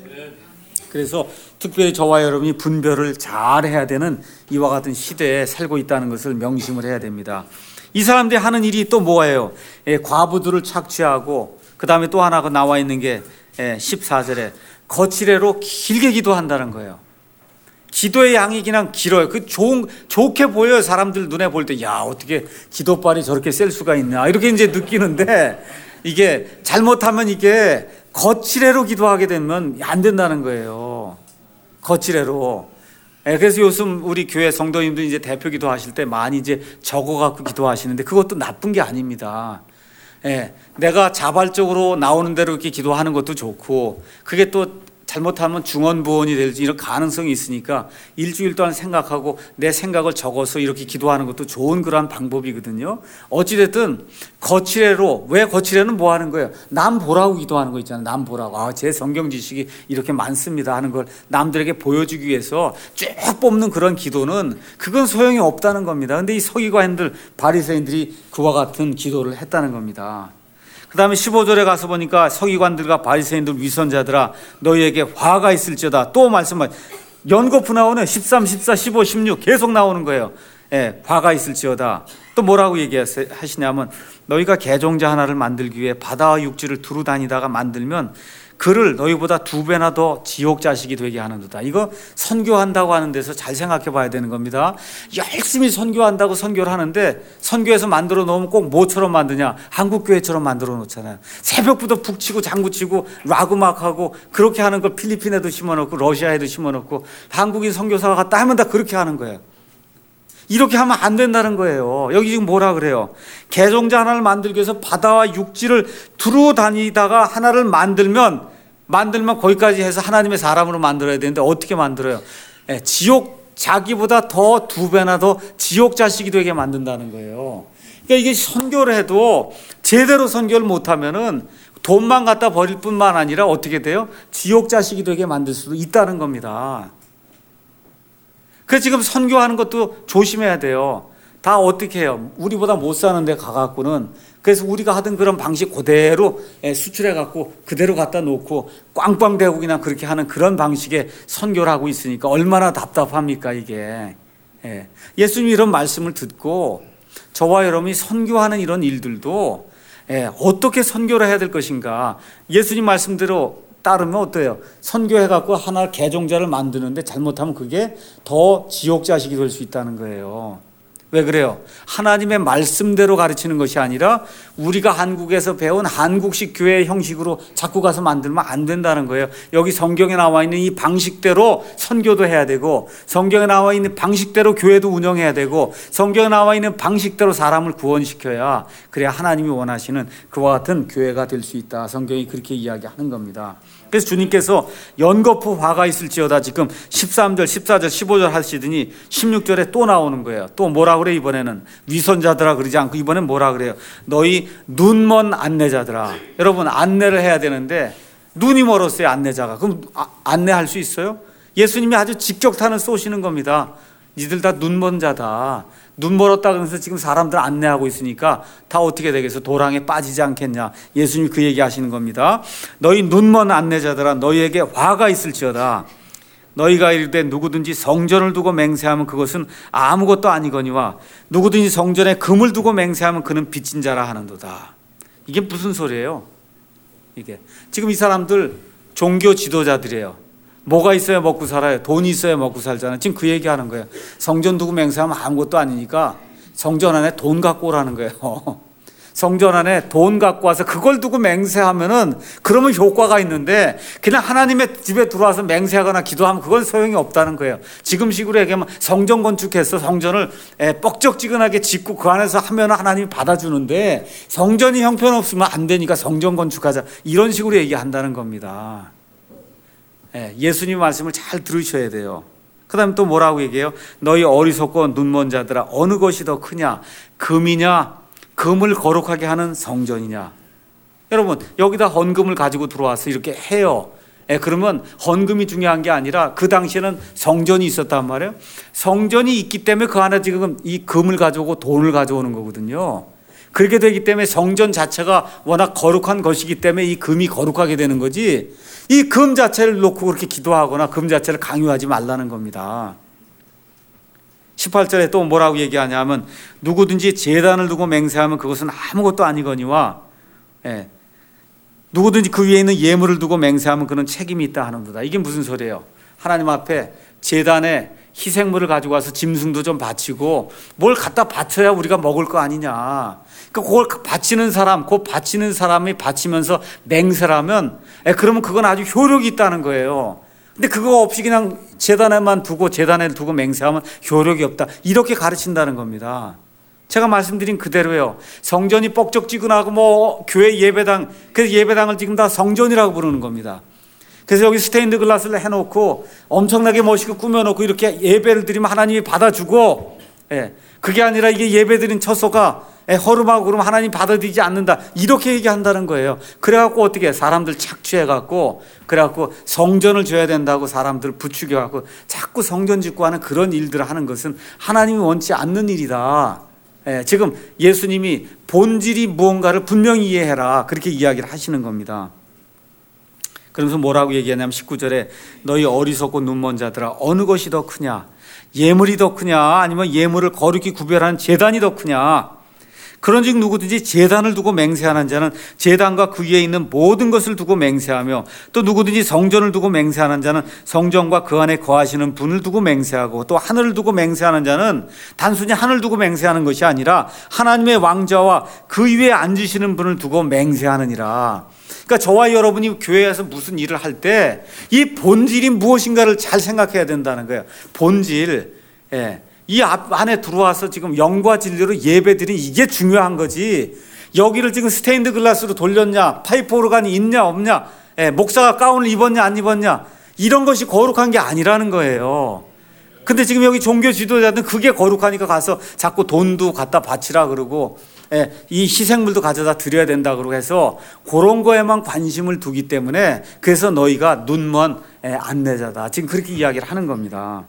그래서 특별히 저와 여러분이 분별을 잘 해야 되는 이와 같은 시대에 살고 있다는 것을 명심을 해야 됩니다. 이 사람들이 하는 일이 또 뭐예요? 과부들을 착취하고 그 다음에 또 하나 나와 있는 게 14절에 거칠애로 길게 기도한다는 거예요. 기도의 양이 그냥 길어요. 좋게 보여요. 사람들 눈에 볼 때. 야, 어떻게 기도발이 저렇게 셀 수가 있나. 이렇게 이제 느끼는데 이게 잘못하면 이게 거칠애로 기도하게 되면 안 된다는 거예요. 거칠애로. 그래서 요즘 우리 교회 성도님들 이제 대표 기도하실 때 많이 이제 적어갖고 기도하시는데 그것도 나쁜 게 아닙니다. 내가 자발적으로 나오는 대로 이렇게 기도하는 것도 좋고 그게 또 잘못하면 중언부언이 될 이런 가능성이 있으니까 일주일 동안 생각하고 내 생각을 적어서 이렇게 기도하는 것도 좋은 그러한 방법이거든요. 어찌됐든 거칠애로, 왜 거칠애는 뭐 하는 거예요? 남 보라고 기도하는 거 있잖아요. 남 보라고. 제 성경 지식이 이렇게 많습니다 하는 걸 남들에게 보여주기 위해서 쭉 뽑는 그런 기도는 그건 소용이 없다는 겁니다. 근데 이 서기관들, 바리새인들이 그와 같은 기도를 했다는 겁니다. 그 다음에 15절에 가서 보니까 서기관들과 바리새인들 위선자들아 너희에게 화가 있을지어다. 또 말씀을 연거푸 나오네. 13, 14, 15, 16 계속 나오는 거예요. 화가 있을지어다. 또 뭐라고 얘기하시냐면 너희가 개종자 하나를 만들기 위해 바다와 육지를 두루 다니다가 만들면 그를 너희보다 2배나 더 지옥 자식이 되게 하는도다. 이거 선교한다고 하는 데서 잘 생각해 봐야 되는 겁니다. 열심히 선교한다고 선교를 하는데 선교해서 만들어 놓으면 꼭 뭐처럼 만드냐? 한국교회처럼 만들어 놓잖아요. 새벽부터 북 치고 장구 치고 라그막하고 그렇게 하는 걸 필리핀에도 심어놓고 러시아에도 심어놓고 한국인 선교사가 갔다 하면 다 그렇게 하는 거예요. 이렇게 하면 안 된다는 거예요. 여기 지금 뭐라 그래요? 개종자 하나를 만들기 위해서 바다와 육지를 두루 다니다가 하나를 만들면 거기까지 해서 하나님의 사람으로 만들어야 되는데 어떻게 만들어요? 자기보다 더 2배나 더 지옥 자식이 되게 만든다는 거예요. 그러니까 이게 선교를 해도 제대로 선교를 못하면은 돈만 갖다 버릴 뿐만 아니라 어떻게 돼요? 지옥 자식이 되게 만들 수도 있다는 겁니다. 그래서 지금 선교하는 것도 조심해야 돼요. 다 어떻게 해요? 우리보다 못 사는 데 가갖고는 그래서 우리가 하던 그런 방식 그대로 수출해갖고 그대로 갖다 놓고 꽝꽝대고 그냥 그렇게 하는 그런 방식의 선교를 하고 있으니까 얼마나 답답합니까 이게. 예수님이 이런 말씀을 듣고 저와 여러분이 선교하는 이런 일들도 어떻게 선교를 해야 될 것인가. 예수님 말씀대로 따르면 어때요? 선교해갖고 하나 개종자를 만드는데 잘못하면 그게 더 지옥 자식이 될 수 있다는 거예요. 왜 그래요? 하나님의 말씀대로 가르치는 것이 아니라 우리가 한국에서 배운 한국식 교회 형식으로 자꾸 가서 만들면 안 된다는 거예요. 여기 성경에 나와 있는 이 방식대로 선교도 해야 되고 성경에 나와 있는 방식대로 교회도 운영해야 되고 성경에 나와 있는 방식대로 사람을 구원시켜야 그래야 하나님이 원하시는 그와 같은 교회가 될 수 있다. 성경이 그렇게 이야기하는 겁니다. 그래서 주님께서 연거푸 화가 있을지어다 지금 13절, 14절, 15절 하시더니 16절에 또 나오는 거예요. 또 뭐라 그래 이번에는? 위선자들아 그러지 않고 이번엔 뭐라 그래요? 너희 눈먼 안내자들아. 여러분 안내를 해야 되는데 눈이 멀었어요, 안내자가. 그럼 안내할 수 있어요? 예수님이 아주 직격탄을 쏘시는 겁니다. 니들 다 눈먼 자다. 눈 멀었다 그러면서 지금 사람들 안내하고 있으니까 다 어떻게 되겠어? 도랑에 빠지지 않겠냐. 예수님이 그 얘기 하시는 겁니다. 너희 눈먼 안내자들아, 너희에게 화가 있을지어다. 너희가 이르되 누구든지 성전을 두고 맹세하면 그것은 아무것도 아니거니와 누구든지 성전에 금을 두고 맹세하면 그는 빚진 자라 하는도다. 이게 무슨 소리예요? 이게 지금 이 사람들 종교 지도자들이에요. 뭐가 있어야 먹고 살아요? 돈이 있어야 먹고 살잖아요. 지금 그 얘기하는 거예요. 성전 두고 맹세하면 아무것도 아니니까 성전 안에 돈 갖고 오라는 거예요. 성전 안에 돈 갖고 와서 그걸 두고 맹세하면은 그러면 효과가 있는데 그냥 하나님의 집에 들어와서 맹세하거나 기도하면 그건 소용이 없다는 거예요. 지금식으로 얘기하면 성전 건축해서 성전을 뻑적지근하게 짓고 그 안에서 하면 하나님이 받아주는데 성전이 형편없으면 안 되니까 성전 건축하자, 이런 식으로 얘기한다는 겁니다. 예수님 말씀을 잘 들으셔야 돼요. 그 다음에 또 뭐라고 얘기해요? 너희 어리석고 눈먼 자들아, 어느 것이 더 크냐? 금이냐? 금을 거룩하게 하는 성전이냐? 여러분, 여기다 헌금을 가지고 들어와서 이렇게 해요. 그러면 헌금이 중요한 게 아니라 그 당시에는 성전이 있었단 말이에요. 성전이 있기 때문에 그 안에 지금 이 금을 가져오고 돈을 가져오는 거거든요. 그렇게 되기 때문에 성전 자체가 워낙 거룩한 것이기 때문에 이 금이 거룩하게 되는 거지, 이 금 자체를 놓고 그렇게 기도하거나 금 자체를 강요하지 말라는 겁니다. 18절에 또 뭐라고 얘기하냐면 누구든지 제단을 두고 맹세하면 그것은 아무것도 아니거니와 누구든지 그 위에 있는 예물을 두고 맹세하면 그는 책임이 있다 하는도다. 이게 무슨 소리예요? 하나님 앞에 제단에 희생물을 가지고 와서 짐승도 좀 바치고 뭘 갖다 바쳐야 우리가 먹을 거 아니냐. 그러니까 그걸 바치는 사람, 그 바치는 사람이 바치면서 맹세라면 그러면 그건 아주 효력이 있다는 거예요. 근데 그거 없이 그냥 제단에만 두고 제단에 두고 맹세하면 효력이 없다, 이렇게 가르친다는 겁니다. 제가 말씀드린 그대로예요. 성전이 뻑적지근하고 뭐 교회 예배당, 그래서 예배당을 지금 다 성전이라고 부르는 겁니다. 그래서 여기 스테인드 글라스를 해놓고 엄청나게 멋있게 꾸며놓고 이렇게 예배를 드리면 하나님이 받아주고, 그게 아니라 이게 예배드린 처소가 허름하고 그러면 하나님 받아들이지 않는다, 이렇게 얘기한다는 거예요. 그래갖고 어떻게 사람들 착취해갖고 그래갖고 성전을 줘야 된다고 사람들 부추겨갖고 자꾸 성전 짓고 하는 그런 일들을 하는 것은 하나님이 원치 않는 일이다. 지금 예수님이 본질이 무언가를 분명히 이해해라, 그렇게 이야기를 하시는 겁니다. 그러면서 뭐라고 얘기하냐면 19절에 너희 어리석고 눈먼 자들아, 어느 것이 더 크냐? 예물이 더 크냐? 아니면 예물을 거룩히 구별하는 제단이 더 크냐? 그런즉 누구든지 제단을 두고 맹세하는 자는 제단과 그 위에 있는 모든 것을 두고 맹세하며, 또 누구든지 성전을 두고 맹세하는 자는 성전과 그 안에 거하시는 분을 두고 맹세하고, 또 하늘을 두고 맹세하는 자는 단순히 하늘 두고 맹세하는 것이 아니라 하나님의 왕좌와 그 위에 앉으시는 분을 두고 맹세하느니라. 그러니까 저와 여러분이 교회에서 무슨 일을 할 때 이 본질이 무엇인가를 잘 생각해야 된다는 거예요. 본질. 이 안에 들어와서 지금 영과 진리로 예배드린 이게 중요한 거지, 여기를 지금 스테인드 글라스로 돌렸냐, 파이프 오르간이 있냐 없냐, 목사가 가운을 입었냐 안 입었냐, 이런 것이 거룩한 게 아니라는 거예요. 근데 지금 여기 종교 지도자들은 그게 거룩하니까 가서 자꾸 돈도 갖다 바치라 그러고 이 희생물도 가져다 드려야 된다 그러고 해서 그런 거에만 관심을 두기 때문에, 그래서 너희가 눈먼 안내자다, 지금 그렇게 이야기를 하는 겁니다.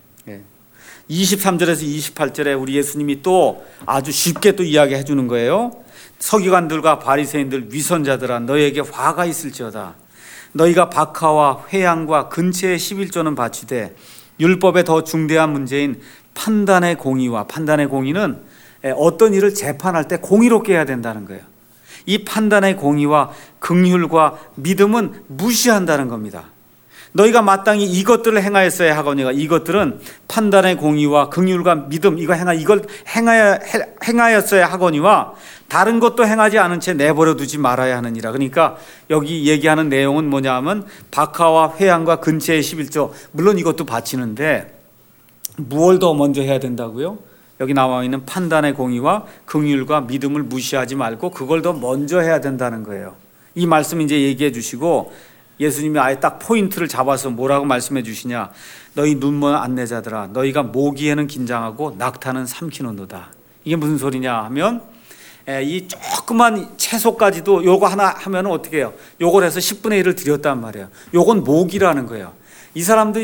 23절에서 28절에 우리 예수님이 또 아주 쉽게 또 이야기해 주는 거예요. 서기관들과 바리새인들 위선자들아, 너희에게 화가 있을지어다. 너희가 박하와 회양과 근체의 11조는 바치되 율법의 더 중대한 문제인 판단의 공의와, 판단의 공의는 어떤 일을 재판할 때 공의롭게 해야 된다는 거예요. 이 판단의 공의와 긍휼과 믿음은 무시한다는 겁니다. 너희가 마땅히 이것들을 행하였어야 하거니와, 이것들은 판단의 공의와 긍휼과 믿음, 이걸 행하였어야 하거니와 다른 것도 행하지 않은 채 내버려 두지 말아야 하느니라. 그러니까 여기 얘기하는 내용은 뭐냐 하면 박하와 회양과 근체의 11조, 물론 이것도 바치는데 무엇을 더 먼저 해야 된다고요? 여기 나와 있는 판단의 공의와 긍휼과 믿음을 무시하지 말고 그걸 더 먼저 해야 된다는 거예요. 이 말씀 이제 얘기해 주시고 예수님이 아예 딱 포인트를 잡아서 뭐라고 말씀해 주시냐? 너희 눈먼 안내자들아, 너희가 모기에는 긴장하고 낙타는 삼키는도다. 이게 무슨 소리냐 하면 이 조그만 채소까지도 요거 하나 하면 어떻게 해요? 요걸 해서 10분의 1을 드렸단 말이에요. 요건 목이라는 거예요. 이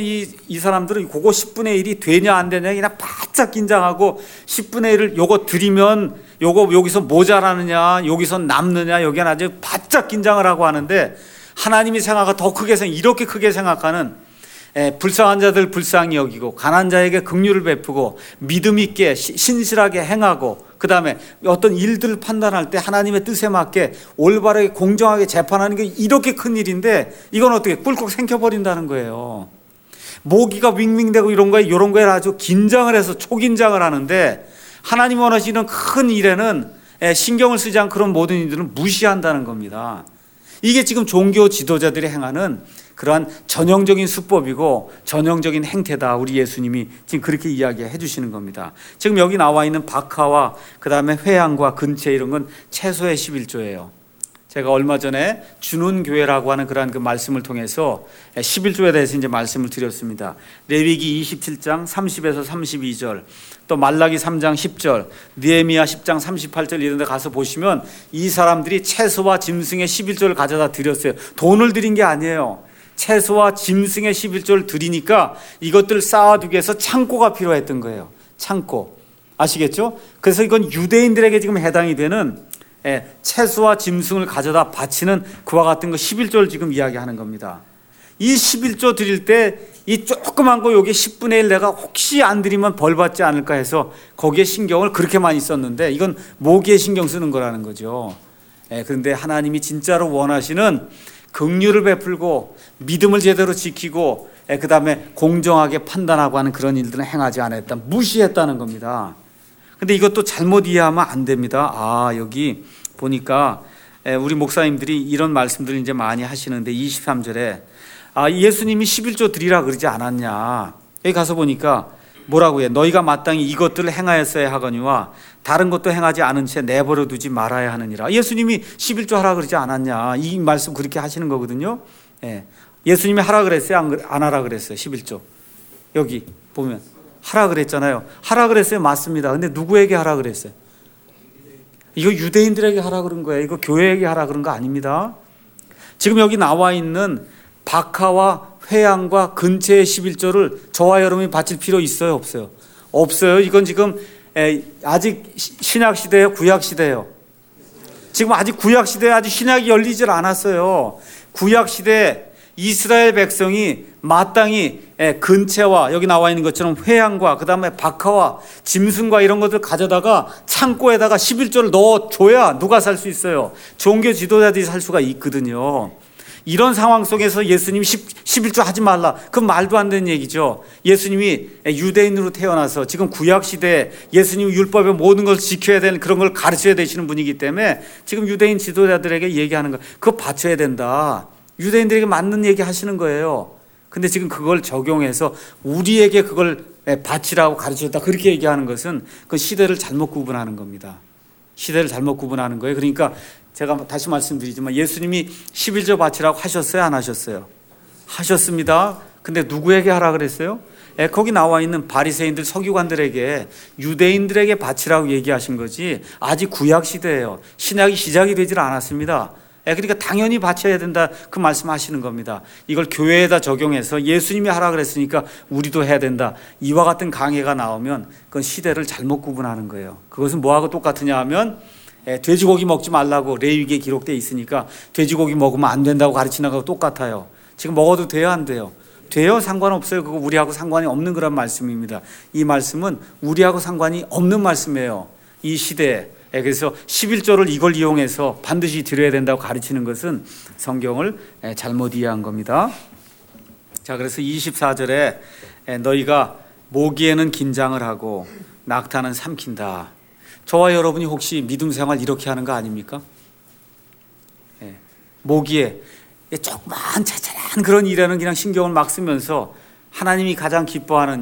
사람들은 그거 10분의 1이 되냐 안 되냐 그냥 바짝 긴장하고 10분의 1을 요거 드리면 요거 여기서 모자라느냐 여기서 남느냐 여기는 아주 바짝 긴장을 하고 하는데, 하나님이 더 크게 이렇게 크게 생각하는, 불쌍한 자들 불쌍히 여기고 가난한 자에게 긍휼을 베푸고 믿음 있게 신실하게 행하고, 그 다음에 어떤 일들을 판단할 때 하나님의 뜻에 맞게 올바르게 공정하게 재판하는 게 이렇게 큰 일인데, 이건 어떻게 꿀꺽 생겨버린다는 거예요. 모기가 윙윙대고 이런 거에 아주 긴장을 해서 초긴장을 하는데, 하나님 원하시는 큰 일에는 신경을 쓰지 않고 그런 모든 일들은 무시한다는 겁니다. 이게 지금 종교 지도자들이 행하는 그러한 전형적인 수법이고 전형적인 행태다. 우리 예수님이 지금 그렇게 이야기해 주시는 겁니다. 지금 여기 나와 있는 박하와 그 다음에 회양과 근체 이런 건 채소의 11조예요. 제가 얼마 전에 준훈교회라고 하는 그러한 그 말씀을 통해서 11조에 대해서 이제 말씀을 드렸습니다. 레위기 27장 30에서 32절, 또 말라기 3장 10절, 느헤미야 10장 38절 이런 데 가서 보시면 이 사람들이 채소와 짐승의 11조를 가져다 드렸어요. 돈을 드린 게 아니에요. 채소와 짐승의 11조를 드리니까 이것들 쌓아두기 위해서 창고가 필요했던 거예요. 창고. 아시겠죠? 그래서 이건 유대인들에게 지금 해당이 되는 채소와 짐승을 가져다 바치는 그와 같은 거 11조를 지금 이야기하는 겁니다. 이 11조 드릴 때 이 조그만 거 여기 10분의 1 내가 혹시 안 드리면 벌 받지 않을까 해서 거기에 신경을 그렇게 많이 썼는데, 이건 모기에 신경 쓰는 거라는 거죠. 그런데 하나님이 진짜로 원하시는 긍휼을 베풀고 믿음을 제대로 지키고 그 다음에 공정하게 판단하고 하는 그런 일들은 행하지 않았다. 무시했다는 겁니다. 근데 이것도 잘못 이해하면 안 됩니다. 여기 보니까 우리 목사님들이 이런 말씀들을 이제 많이 하시는데 23절에 예수님이 11조 드리라 그러지 않았냐. 여기 가서 보니까 뭐라고 해? 너희가 마땅히 이것들을 행하였어야 하거니와 다른 것도 행하지 않은 채 내버려 두지 말아야 하느니라. 예수님이 11조 하라 그러지 않았냐. 이 말씀 그렇게 하시는 거거든요. 예수님이 하라 그랬어요? 안 하라 그랬어요? 11조. 여기 보면 하라 그랬잖아요. 하라 그랬어요. 맞습니다. 근데 누구에게 하라 그랬어요? 이거 유대인들에게 하라 그런 거예요. 이거 교회에게 하라 그런 거 아닙니다. 지금 여기 나와 있는 박하와 회양과 근체의 11조를 저와 여러분이 바칠 필요 있어요? 없어요? 없어요. 이건 지금 아직 신약시대예요? 구약시대예요? 지금 아직 구약시대에 아직 신약이 열리질 않았어요. 구약시대에 이스라엘 백성이 마땅히 근체와 여기 나와 있는 것처럼 회양과 그 다음에 박하와 짐승과 이런 것들 가져다가 창고에다가 11조를 넣어줘야 누가 살 수 있어요? 종교 지도자들이 살 수가 있거든요. 이런 상황 속에서 예수님이 11조 하지 말라. 그건 말도 안 되는 얘기죠. 예수님이 유대인으로 태어나서 지금 구약시대에 예수님이 율법의 모든 것을 지켜야 되는 그런 걸 가르쳐야 되시는 분이기 때문에 지금 유대인 지도자들에게 얘기하는 거, 그거 바쳐야 된다. 유대인들에게 맞는 얘기 하시는 거예요. 근데 지금 그걸 적용해서 우리에게 그걸 바치라고 가르쳤다. 그렇게 얘기하는 것은 그 시대를 잘못 구분하는 겁니다. 시대를 잘못 구분하는 거예요. 그러니까 제가 다시 말씀드리지만 예수님이 11조 바치라고 하셨어요? 안 하셨어요? 하셨습니다. 근데 누구에게 하라 그랬어요? 거기 나와 있는 바리새인들 서기관들에게 유대인들에게 바치라고 얘기하신 거지 아직 구약시대예요. 신약이 시작이 되질 않았습니다. 그러니까 당연히 바쳐야 된다 그 말씀하시는 겁니다. 이걸 교회에다 적용해서 예수님이 하라 그랬으니까 우리도 해야 된다. 이와 같은 강해가 나오면 그건 시대를 잘못 구분하는 거예요. 그것은 뭐하고 똑같으냐 하면 돼지고기 먹지 말라고 레위기에 기록되어 있으니까 돼지고기 먹으면 안 된다고 가르치는 거하고 똑같아요. 지금 먹어도 돼요? 안 돼요? 돼요? 상관없어요. 그거 우리하고 상관이 없는 그런 말씀입니다. 이 말씀은 우리하고 상관이 없는 말씀이에요. 이 시대에. 그래서 11조를 이걸 이용해서 반드시 드려야 된다고 가르치는 것은 성경을 잘못 이해한 겁니다. 자, 그래서 24절에 너희가 모기에는 긴장을 하고 낙타는 삼킨다. 저와 여러분이 혹시 믿음 생활 이렇게 하는 거 아닙니까? 모기에 조그만 자잘한 그런 일에는 그냥 신경을 막 쓰면서 하나님이 가장 기뻐하는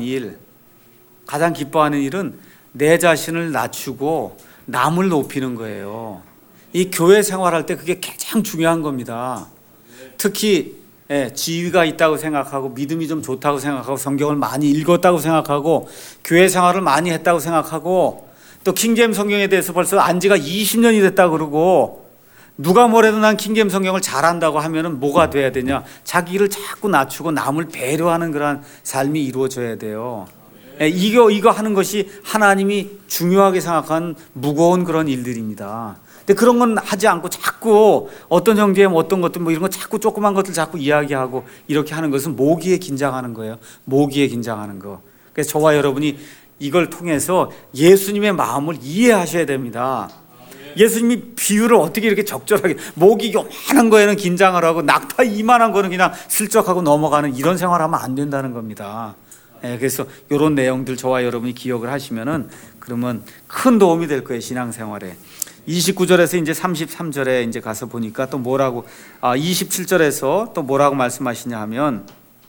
일은 내 자신을 낮추고 남을 높이는 거예요. 이 교회 생활할 때 그게 가장 중요한 겁니다. 특히 지위가 있다고 생각하고 믿음이 좀 좋다고 생각하고 성경을 많이 읽었다고 생각하고 교회 생활을 많이 했다고 생각하고 또 킹제임스 성경에 대해서 벌써 안지가 20년이 됐다 그러고, 누가 뭐래도 난 킹제임스 성경을 잘한다고 하면은 뭐가 돼야 되냐? 자기를 자꾸 낮추고 남을 배려하는 그런 삶이 이루어져야 돼요. 이거 하는 것이 하나님이 중요하게 생각한 무거운 그런 일들입니다. 근데 그런 건 하지 않고 자꾸 어떤 형제의 어떤 것들 뭐 이런 거 자꾸 조그만 것들 자꾸 이야기하고 이렇게 하는 것은 모기에 긴장하는 거예요. 모기에 긴장하는 거. 그래서 저와 여러분이 이걸 통해서 예수님의 마음을 이해하셔야 됩니다. 예수님이 비유를 어떻게 이렇게 적절하게, 모기 요만한 거에는 긴장을 하고 낙타 이만한 거는 그냥 슬쩍 하고 넘어가는 이런 생활하면 안 된다는 겁니다. 그래서 이런 내용들 저와 여러분이 기억을 하시면은 그러면 큰 도움이 될 거예요, 신앙생활에. 29절에서 이제 33절에 이제 가서 보니까 또 뭐라고, 27절에서 또 뭐라고 말씀하시냐 하면,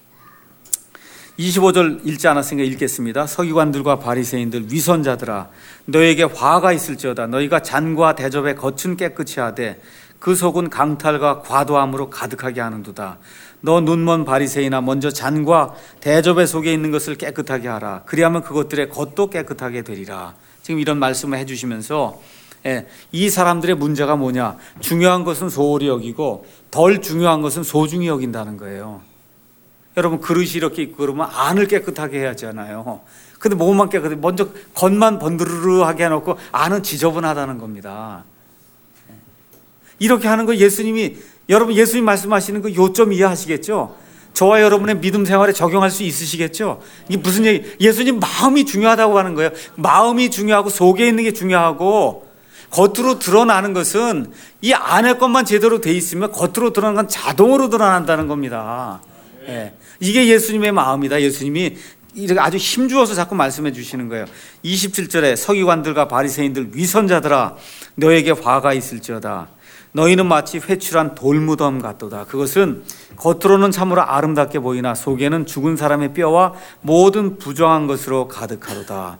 25절 읽지 않았으니까 읽겠습니다. 서기관들과 바리새인들 위선자들아, 너에게 화가 있을지어다. 너희가 잔과 대접에 겉은 깨끗이 하되 그 속은 강탈과 과도함으로 가득하게 하는도다. 너 눈먼 바리새인아, 먼저 잔과 대접의 속에 있는 것을 깨끗하게 하라. 그리하면 그것들의 겉도 깨끗하게 되리라. 지금 이런 말씀을 해주시면서 이 사람들의 문제가 뭐냐? 중요한 것은 소홀히 여기고 덜 중요한 것은 소중히 여긴다는 거예요. 여러분, 그릇이 이렇게 있고 그러면 안을 깨끗하게 해야 하잖아요. 근데 몸만 깨끗해, 먼저 겉만 번드르르하게 해놓고 안은 지저분하다는 겁니다. 이렇게 하는 거 예수님이, 여러분 예수님 말씀하시는 그 요점 이해하시겠죠? 저와 여러분의 믿음 생활에 적용할 수 있으시겠죠? 이게 무슨 얘기? 예수님 마음이 중요하다고 하는 거예요. 마음이 중요하고 속에 있는 게 중요하고, 겉으로 드러나는 것은 이 안에 것만 제대로 돼 있으면 겉으로 드러나는 건 자동으로 드러난다는 겁니다. 이게 예수님의 마음이다. 예수님이 이렇게 아주 힘주어서 자꾸 말씀해 주시는 거예요. 27절에 서기관들과 바리새인들 위선자들아, 너에게 화가 있을지어다. 너희는 마치 회출한 돌무덤 같도다. 그것은 겉으로는 참으로 아름답게 보이나 속에는 죽은 사람의 뼈와 모든 부정한 것으로 가득하도다.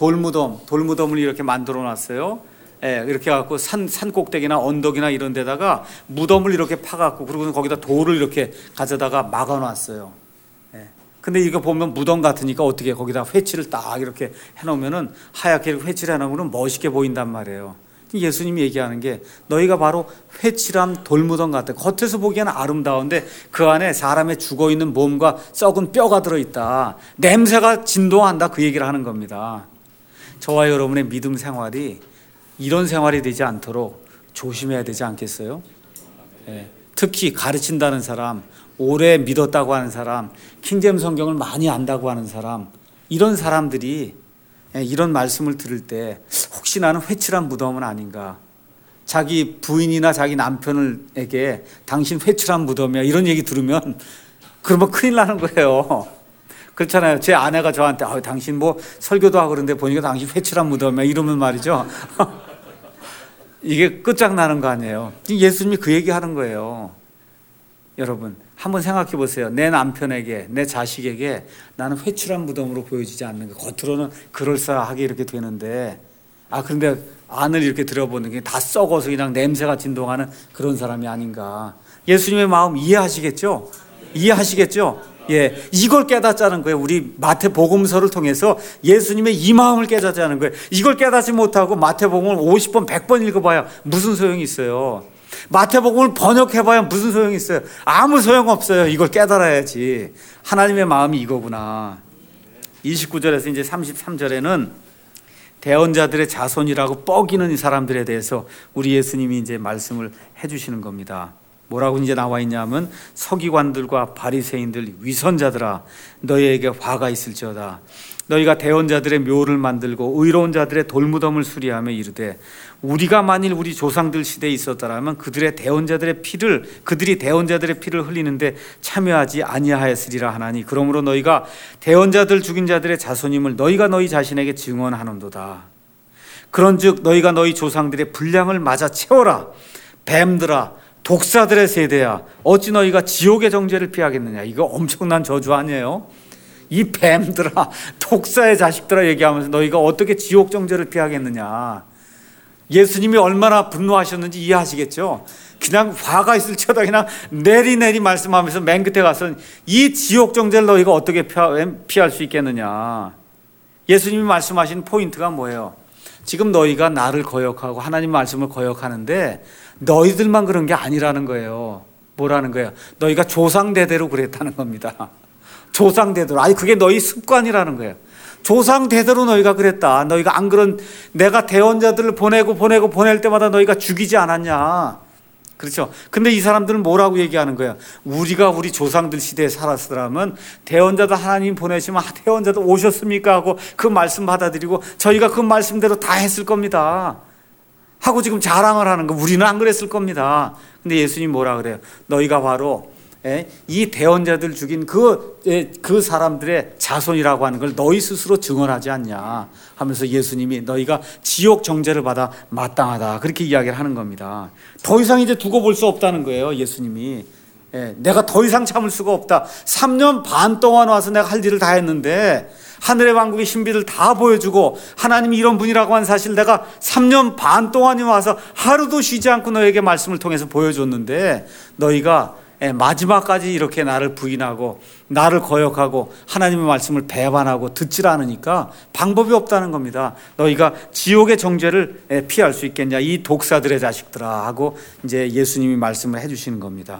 돌무덤을 이렇게 만들어 놨어요. 이렇게 해갖고 산 꼭대기나 언덕이나 이런 데다가 무덤을 이렇게 파갖고, 그리고 거기다 돌을 이렇게 가져다가 막아놨어요. 근데 이거 보면 무덤 같으니까 어떻게 거기다 회칠을 딱 이렇게 해놓으면은 하얗게 회칠해 놓으면 멋있게 보인단 말이에요. 예수님이 얘기하는 게 너희가 바로 회칠한 돌무덤 같아. 겉에서 보기에는 아름다운데 그 안에 사람의 죽어있는 몸과 썩은 뼈가 들어있다. 냄새가 진동한다. 그 얘기를 하는 겁니다. 저와 여러분의 믿음 생활이 이런 생활이 되지 않도록 조심해야 되지 않겠어요? 특히 가르친다는 사람, 오래 믿었다고 하는 사람, 킹제임스 성경을 많이 안다고 하는 사람, 이런 사람들이 이런 말씀을 들을 때 혹시 나는 회칠한 무덤은 아닌가, 자기 부인이나 자기 남편에게 당신 회칠한 무덤이야 이런 얘기 들으면 그러면 큰일 나는 거예요. 그렇잖아요. 제 아내가 저한테 당신 뭐 설교도 하고 그러는데 보니까 당신 회칠한 무덤이야 이러면 말이죠. 이게 끝장나는 거 아니에요. 예수님이 그 얘기하는 거예요. 여러분 한번 생각해 보세요. 내 남편에게, 내 자식에게 나는 회칠한 무덤으로 보여지지 않는 거. 겉으로는 그럴싸하게 이렇게 되는데, 그런데 안을 이렇게 들어보는 게 다 썩어서 그냥 냄새가 진동하는 그런 사람이 아닌가. 예수님의 마음 이해하시겠죠? 이해하시겠죠? 이걸 깨닫자는 거예요. 우리 마태복음서를 통해서 예수님의 이 마음을 깨닫자는 거예요. 이걸 깨닫지 못하고 마태복음을 50번, 100번 읽어봐야 무슨 소용이 있어요. 마태복음을 번역해봐야 무슨 소용이 있어요. 아무 소용없어요. 이걸 깨달아야지. 하나님의 마음이 이거구나. 29절에서 이제 33절에는 대언자들의 자손이라고 뻐기는 이 사람들에 대해서 우리 예수님이 이제 말씀을 해주시는 겁니다. 뭐라고 이제 나와 있냐면 서기관들과 바리새인들 위선자들아, 너희에게 화가 있을지어다. 너희가 대언자들의 묘를 만들고 의로운 자들의 돌무덤을 수리하며 이르되, 우리가 만일 우리 조상들 시대에 있었더라면 그들이 대언자들의 피를 흘리는데 참여하지 아니하였으리라 하나니, 그러므로 너희가 대언자들 죽인 자들의 자손임을 너희가 너희 자신에게 증언하는도다. 그런즉 너희가 너희 조상들의 분량을 맞아 채워라. 뱀들아, 독사들의 세대야, 어찌 너희가 지옥의 정죄를 피하겠느냐. 이거 엄청난 저주 아니에요? 이 뱀들아, 독사의 자식들아 얘기하면서 너희가 어떻게 지옥 정죄를 피하겠느냐. 예수님이 얼마나 분노하셨는지 이해하시겠죠? 그냥 화가 있을지어다 그냥 내리 말씀하면서 맨 끝에 가서 이 지옥 정죄를 너희가 어떻게 피할 수 있겠느냐. 예수님이 말씀하신 포인트가 뭐예요? 지금 너희가 나를 거역하고 하나님 말씀을 거역하는데 너희들만 그런 게 아니라는 거예요. 뭐라는 거예요? 너희가 조상대대로 그랬다는 겁니다. 조상대대로. 아니 그게 너희 습관이라는 거예요. 조상대대로 너희가 그랬다. 너희가 안 그런, 내가 대언자들을 보낼 때마다 너희가 죽이지 않았냐. 그렇죠. 근데 이 사람들은 뭐라고 얘기하는 거예요? 우리가 우리 조상들 시대에 살았으라면 대언자도 하나님 보내시면 대언자도 오셨습니까? 하고 그 말씀 받아들이고 저희가 그 말씀대로 다 했을 겁니다. 하고 지금 자랑을 하는 거. 우리는 안 그랬을 겁니다. 근데 예수님 뭐라 그래요? 너희가 바로 이 대언자들 죽인 그 사람들의 자손이라고 하는 걸 너희 스스로 증언하지 않냐 하면서 예수님이 너희가 지옥 정죄를 받아 마땅하다 그렇게 이야기를 하는 겁니다. 더 이상 이제 두고 볼 수 없다는 거예요. 예수님이 내가 더 이상 참을 수가 없다. 3년 반 동안 와서 내가 할 일을 다 했는데 하늘의 왕국의 신비를 다 보여주고 하나님이 이런 분이라고 한 사실 내가 3년 반 동안이 와서 하루도 쉬지 않고 너에게 말씀을 통해서 보여줬는데 너희가 마지막까지 이렇게 나를 부인하고 나를 거역하고 하나님의 말씀을 배반하고 듣질 않으니까 방법이 없다는 겁니다. 너희가 지옥의 정죄를 피할 수 있겠냐 이 독사들의 자식들아 하고 이제 예수님이 말씀을 해주시는 겁니다.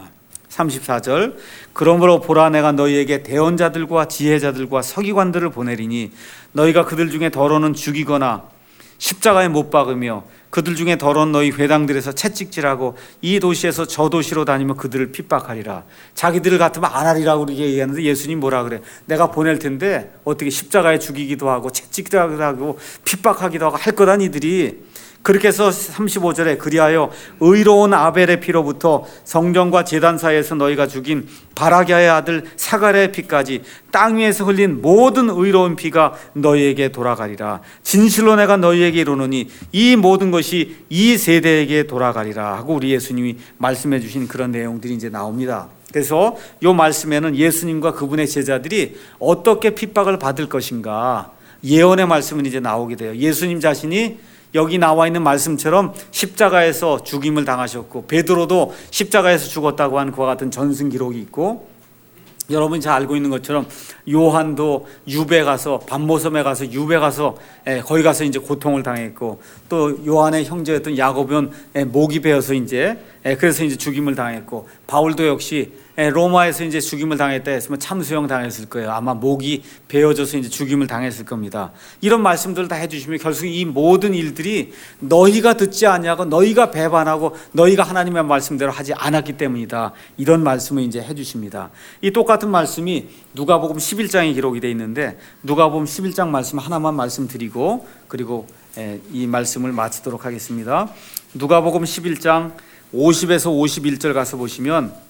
34절 그러므로 보라 내가 너희에게 대언자들과 지혜자들과 서기관들을 보내리니 너희가 그들 중에 더러는 죽이거나 십자가에 못 박으며 그들 중에 더러운 너희 회당들에서 채찍질하고 이 도시에서 저 도시로 다니며 그들을 핍박하리라. 자기들을 같으면 안 하리라고 그렇게 얘기하는데 예수님 뭐라 그래? 내가 보낼 텐데 어떻게 십자가에 죽이기도 하고 채찍질하기도 하고 핍박하기도 하고 할 거다 니들이. 그렇게 해서 35절에 그리하여 의로운 아벨의 피로부터 성전과 제단 사이에서 너희가 죽인 바라기아의 아들 사가랴의 피까지 땅 위에서 흘린 모든 의로운 피가 너희에게 돌아가리라. 진실로 내가 너희에게 이르노니 이 모든 것이 이 세대에게 돌아가리라 하고 우리 예수님이 말씀해 주신 그런 내용들이 이제 나옵니다. 그래서 이 말씀에는 예수님과 그분의 제자들이 어떻게 핍박을 받을 것인가 예언의 말씀은 이제 나오게 돼요. 예수님 자신이 여기 나와 있는 말씀처럼 십자가에서 죽임을 당하셨고 베드로도 십자가에서 죽었다고 하는 그와 같은 전승 기록이 있고 여러분이 잘 알고 있는 것처럼 요한도 유배 가서 밤모섬에 가서 유배 가서 거기 가서 이제 고통을 당했고 또 요한의 형제였던 야고보는 목이 베어서 이제 그래서 이제 죽임을 당했고 바울도 역시 로마에서 이제 죽임을 당했다 했으면 참수형 당했을 거예요. 아마 목이 베어져서 이제 죽임을 당했을 겁니다. 이런 말씀들을 다 해주시면 결국 이 모든 일들이 너희가 듣지 아니하고 너희가 배반하고 너희가 하나님의 말씀대로 하지 않았기 때문이다. 이런 말씀을 이제 해주십니다. 이 똑같은 말씀이 누가복음 11장에 기록이 되어 있는데 누가복음 11장 말씀 하나만 말씀드리고 그리고 이 말씀을 마치도록 하겠습니다. 누가복음 11장 50에서 51절 가서 보시면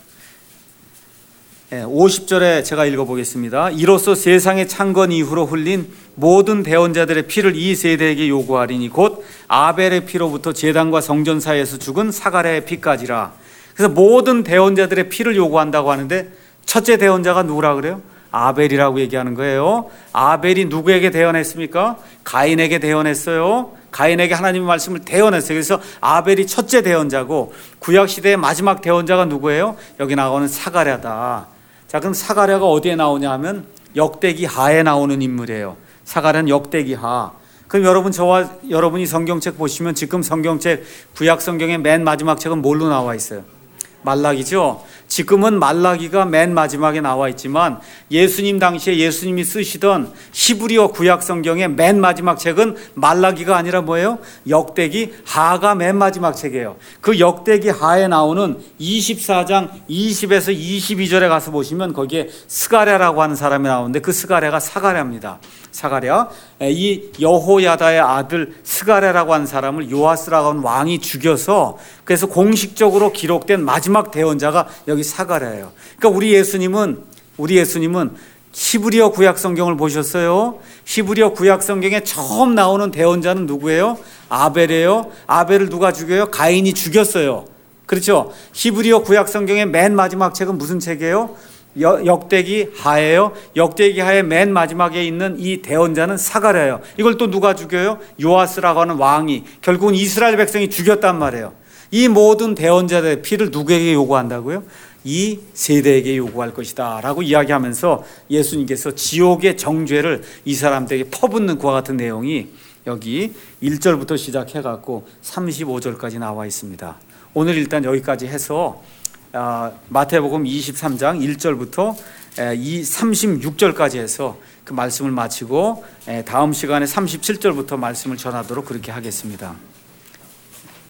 50절에 제가 읽어보겠습니다. 이로써 세상의 창건 이후로 흘린 모든 대언자들의 피를 이 세대에게 요구하리니 곧 아벨의 피로부터 제단과 성전 사이에서 죽은 사가랴의 피까지라. 그래서 모든 대언자들의 피를 요구한다고 하는데 첫째 대언자가 누구라 그래요? 아벨이라고 얘기하는 거예요. 아벨이 누구에게 대언했습니까? 가인에게 대언했어요. 가인에게 하나님의 말씀을 대언했어요. 그래서 아벨이 첫째 대언자고 구약시대의 마지막 대언자가 누구예요? 여기 나오는 사가랴다. 자, 그럼 사가랴가 어디에 나오냐 하면 역대기 하에 나오는 인물이에요. 사가랴는 역대기 하. 그럼 여러분이 성경책 보시면 지금 성경책 구약 성경의 맨 마지막 책은 뭘로 나와 있어요? 말라기죠. 지금은 말라기가 맨 마지막에 나와 있지만 예수님 당시에 예수님이 쓰시던 히브리어 구약 성경의 맨 마지막 책은 말라기가 아니라 뭐예요? 역대기 하가 맨 마지막 책이에요. 그 역대기 하에 나오는 24장 20에서 22절에 가서 보시면 거기에 스가랴라고 하는 사람이 나오는데 그 스가랴가 사가랴입니다. 사가랴, 이 여호야다의 아들 스가랴라고 하는 사람을 요아스라고 하는 왕이 죽여서 그래서 공식적으로 기록된 마지막 대언자가 여기 사가랴예요. 그러니까 우리 예수님은 히브리어 구약 성경을 보셨어요? 히브리어 구약 성경에 처음 나오는 대언자는 누구예요? 아벨이에요. 아벨을 누가 죽여요? 가인이 죽였어요. 그렇죠? 히브리어 구약 성경의 맨 마지막 책은 무슨 책이에요? 역대기 하예요. 역대기 하의 맨 마지막에 있는 이 대언자는 사가랴예요. 이걸 또 누가 죽여요? 요아스라고 하는 왕이 결국은 이스라엘 백성이 죽였단 말이에요. 이 모든 대언자들의 피를 누구에게 요구한다고요? 이 세대에게 요구할 것이다 라고 이야기하면서 예수님께서 지옥의 정죄를 이 사람들에게 퍼붓는 그와 같은 내용이 여기 1절부터 시작해 갖고 35절까지 나와 있습니다. 오늘 일단 여기까지 해서 마태복음 23장 1절부터 36절까지 해서 그 말씀을 마치고 다음 시간에 37절부터 말씀을 전하도록 그렇게 하겠습니다.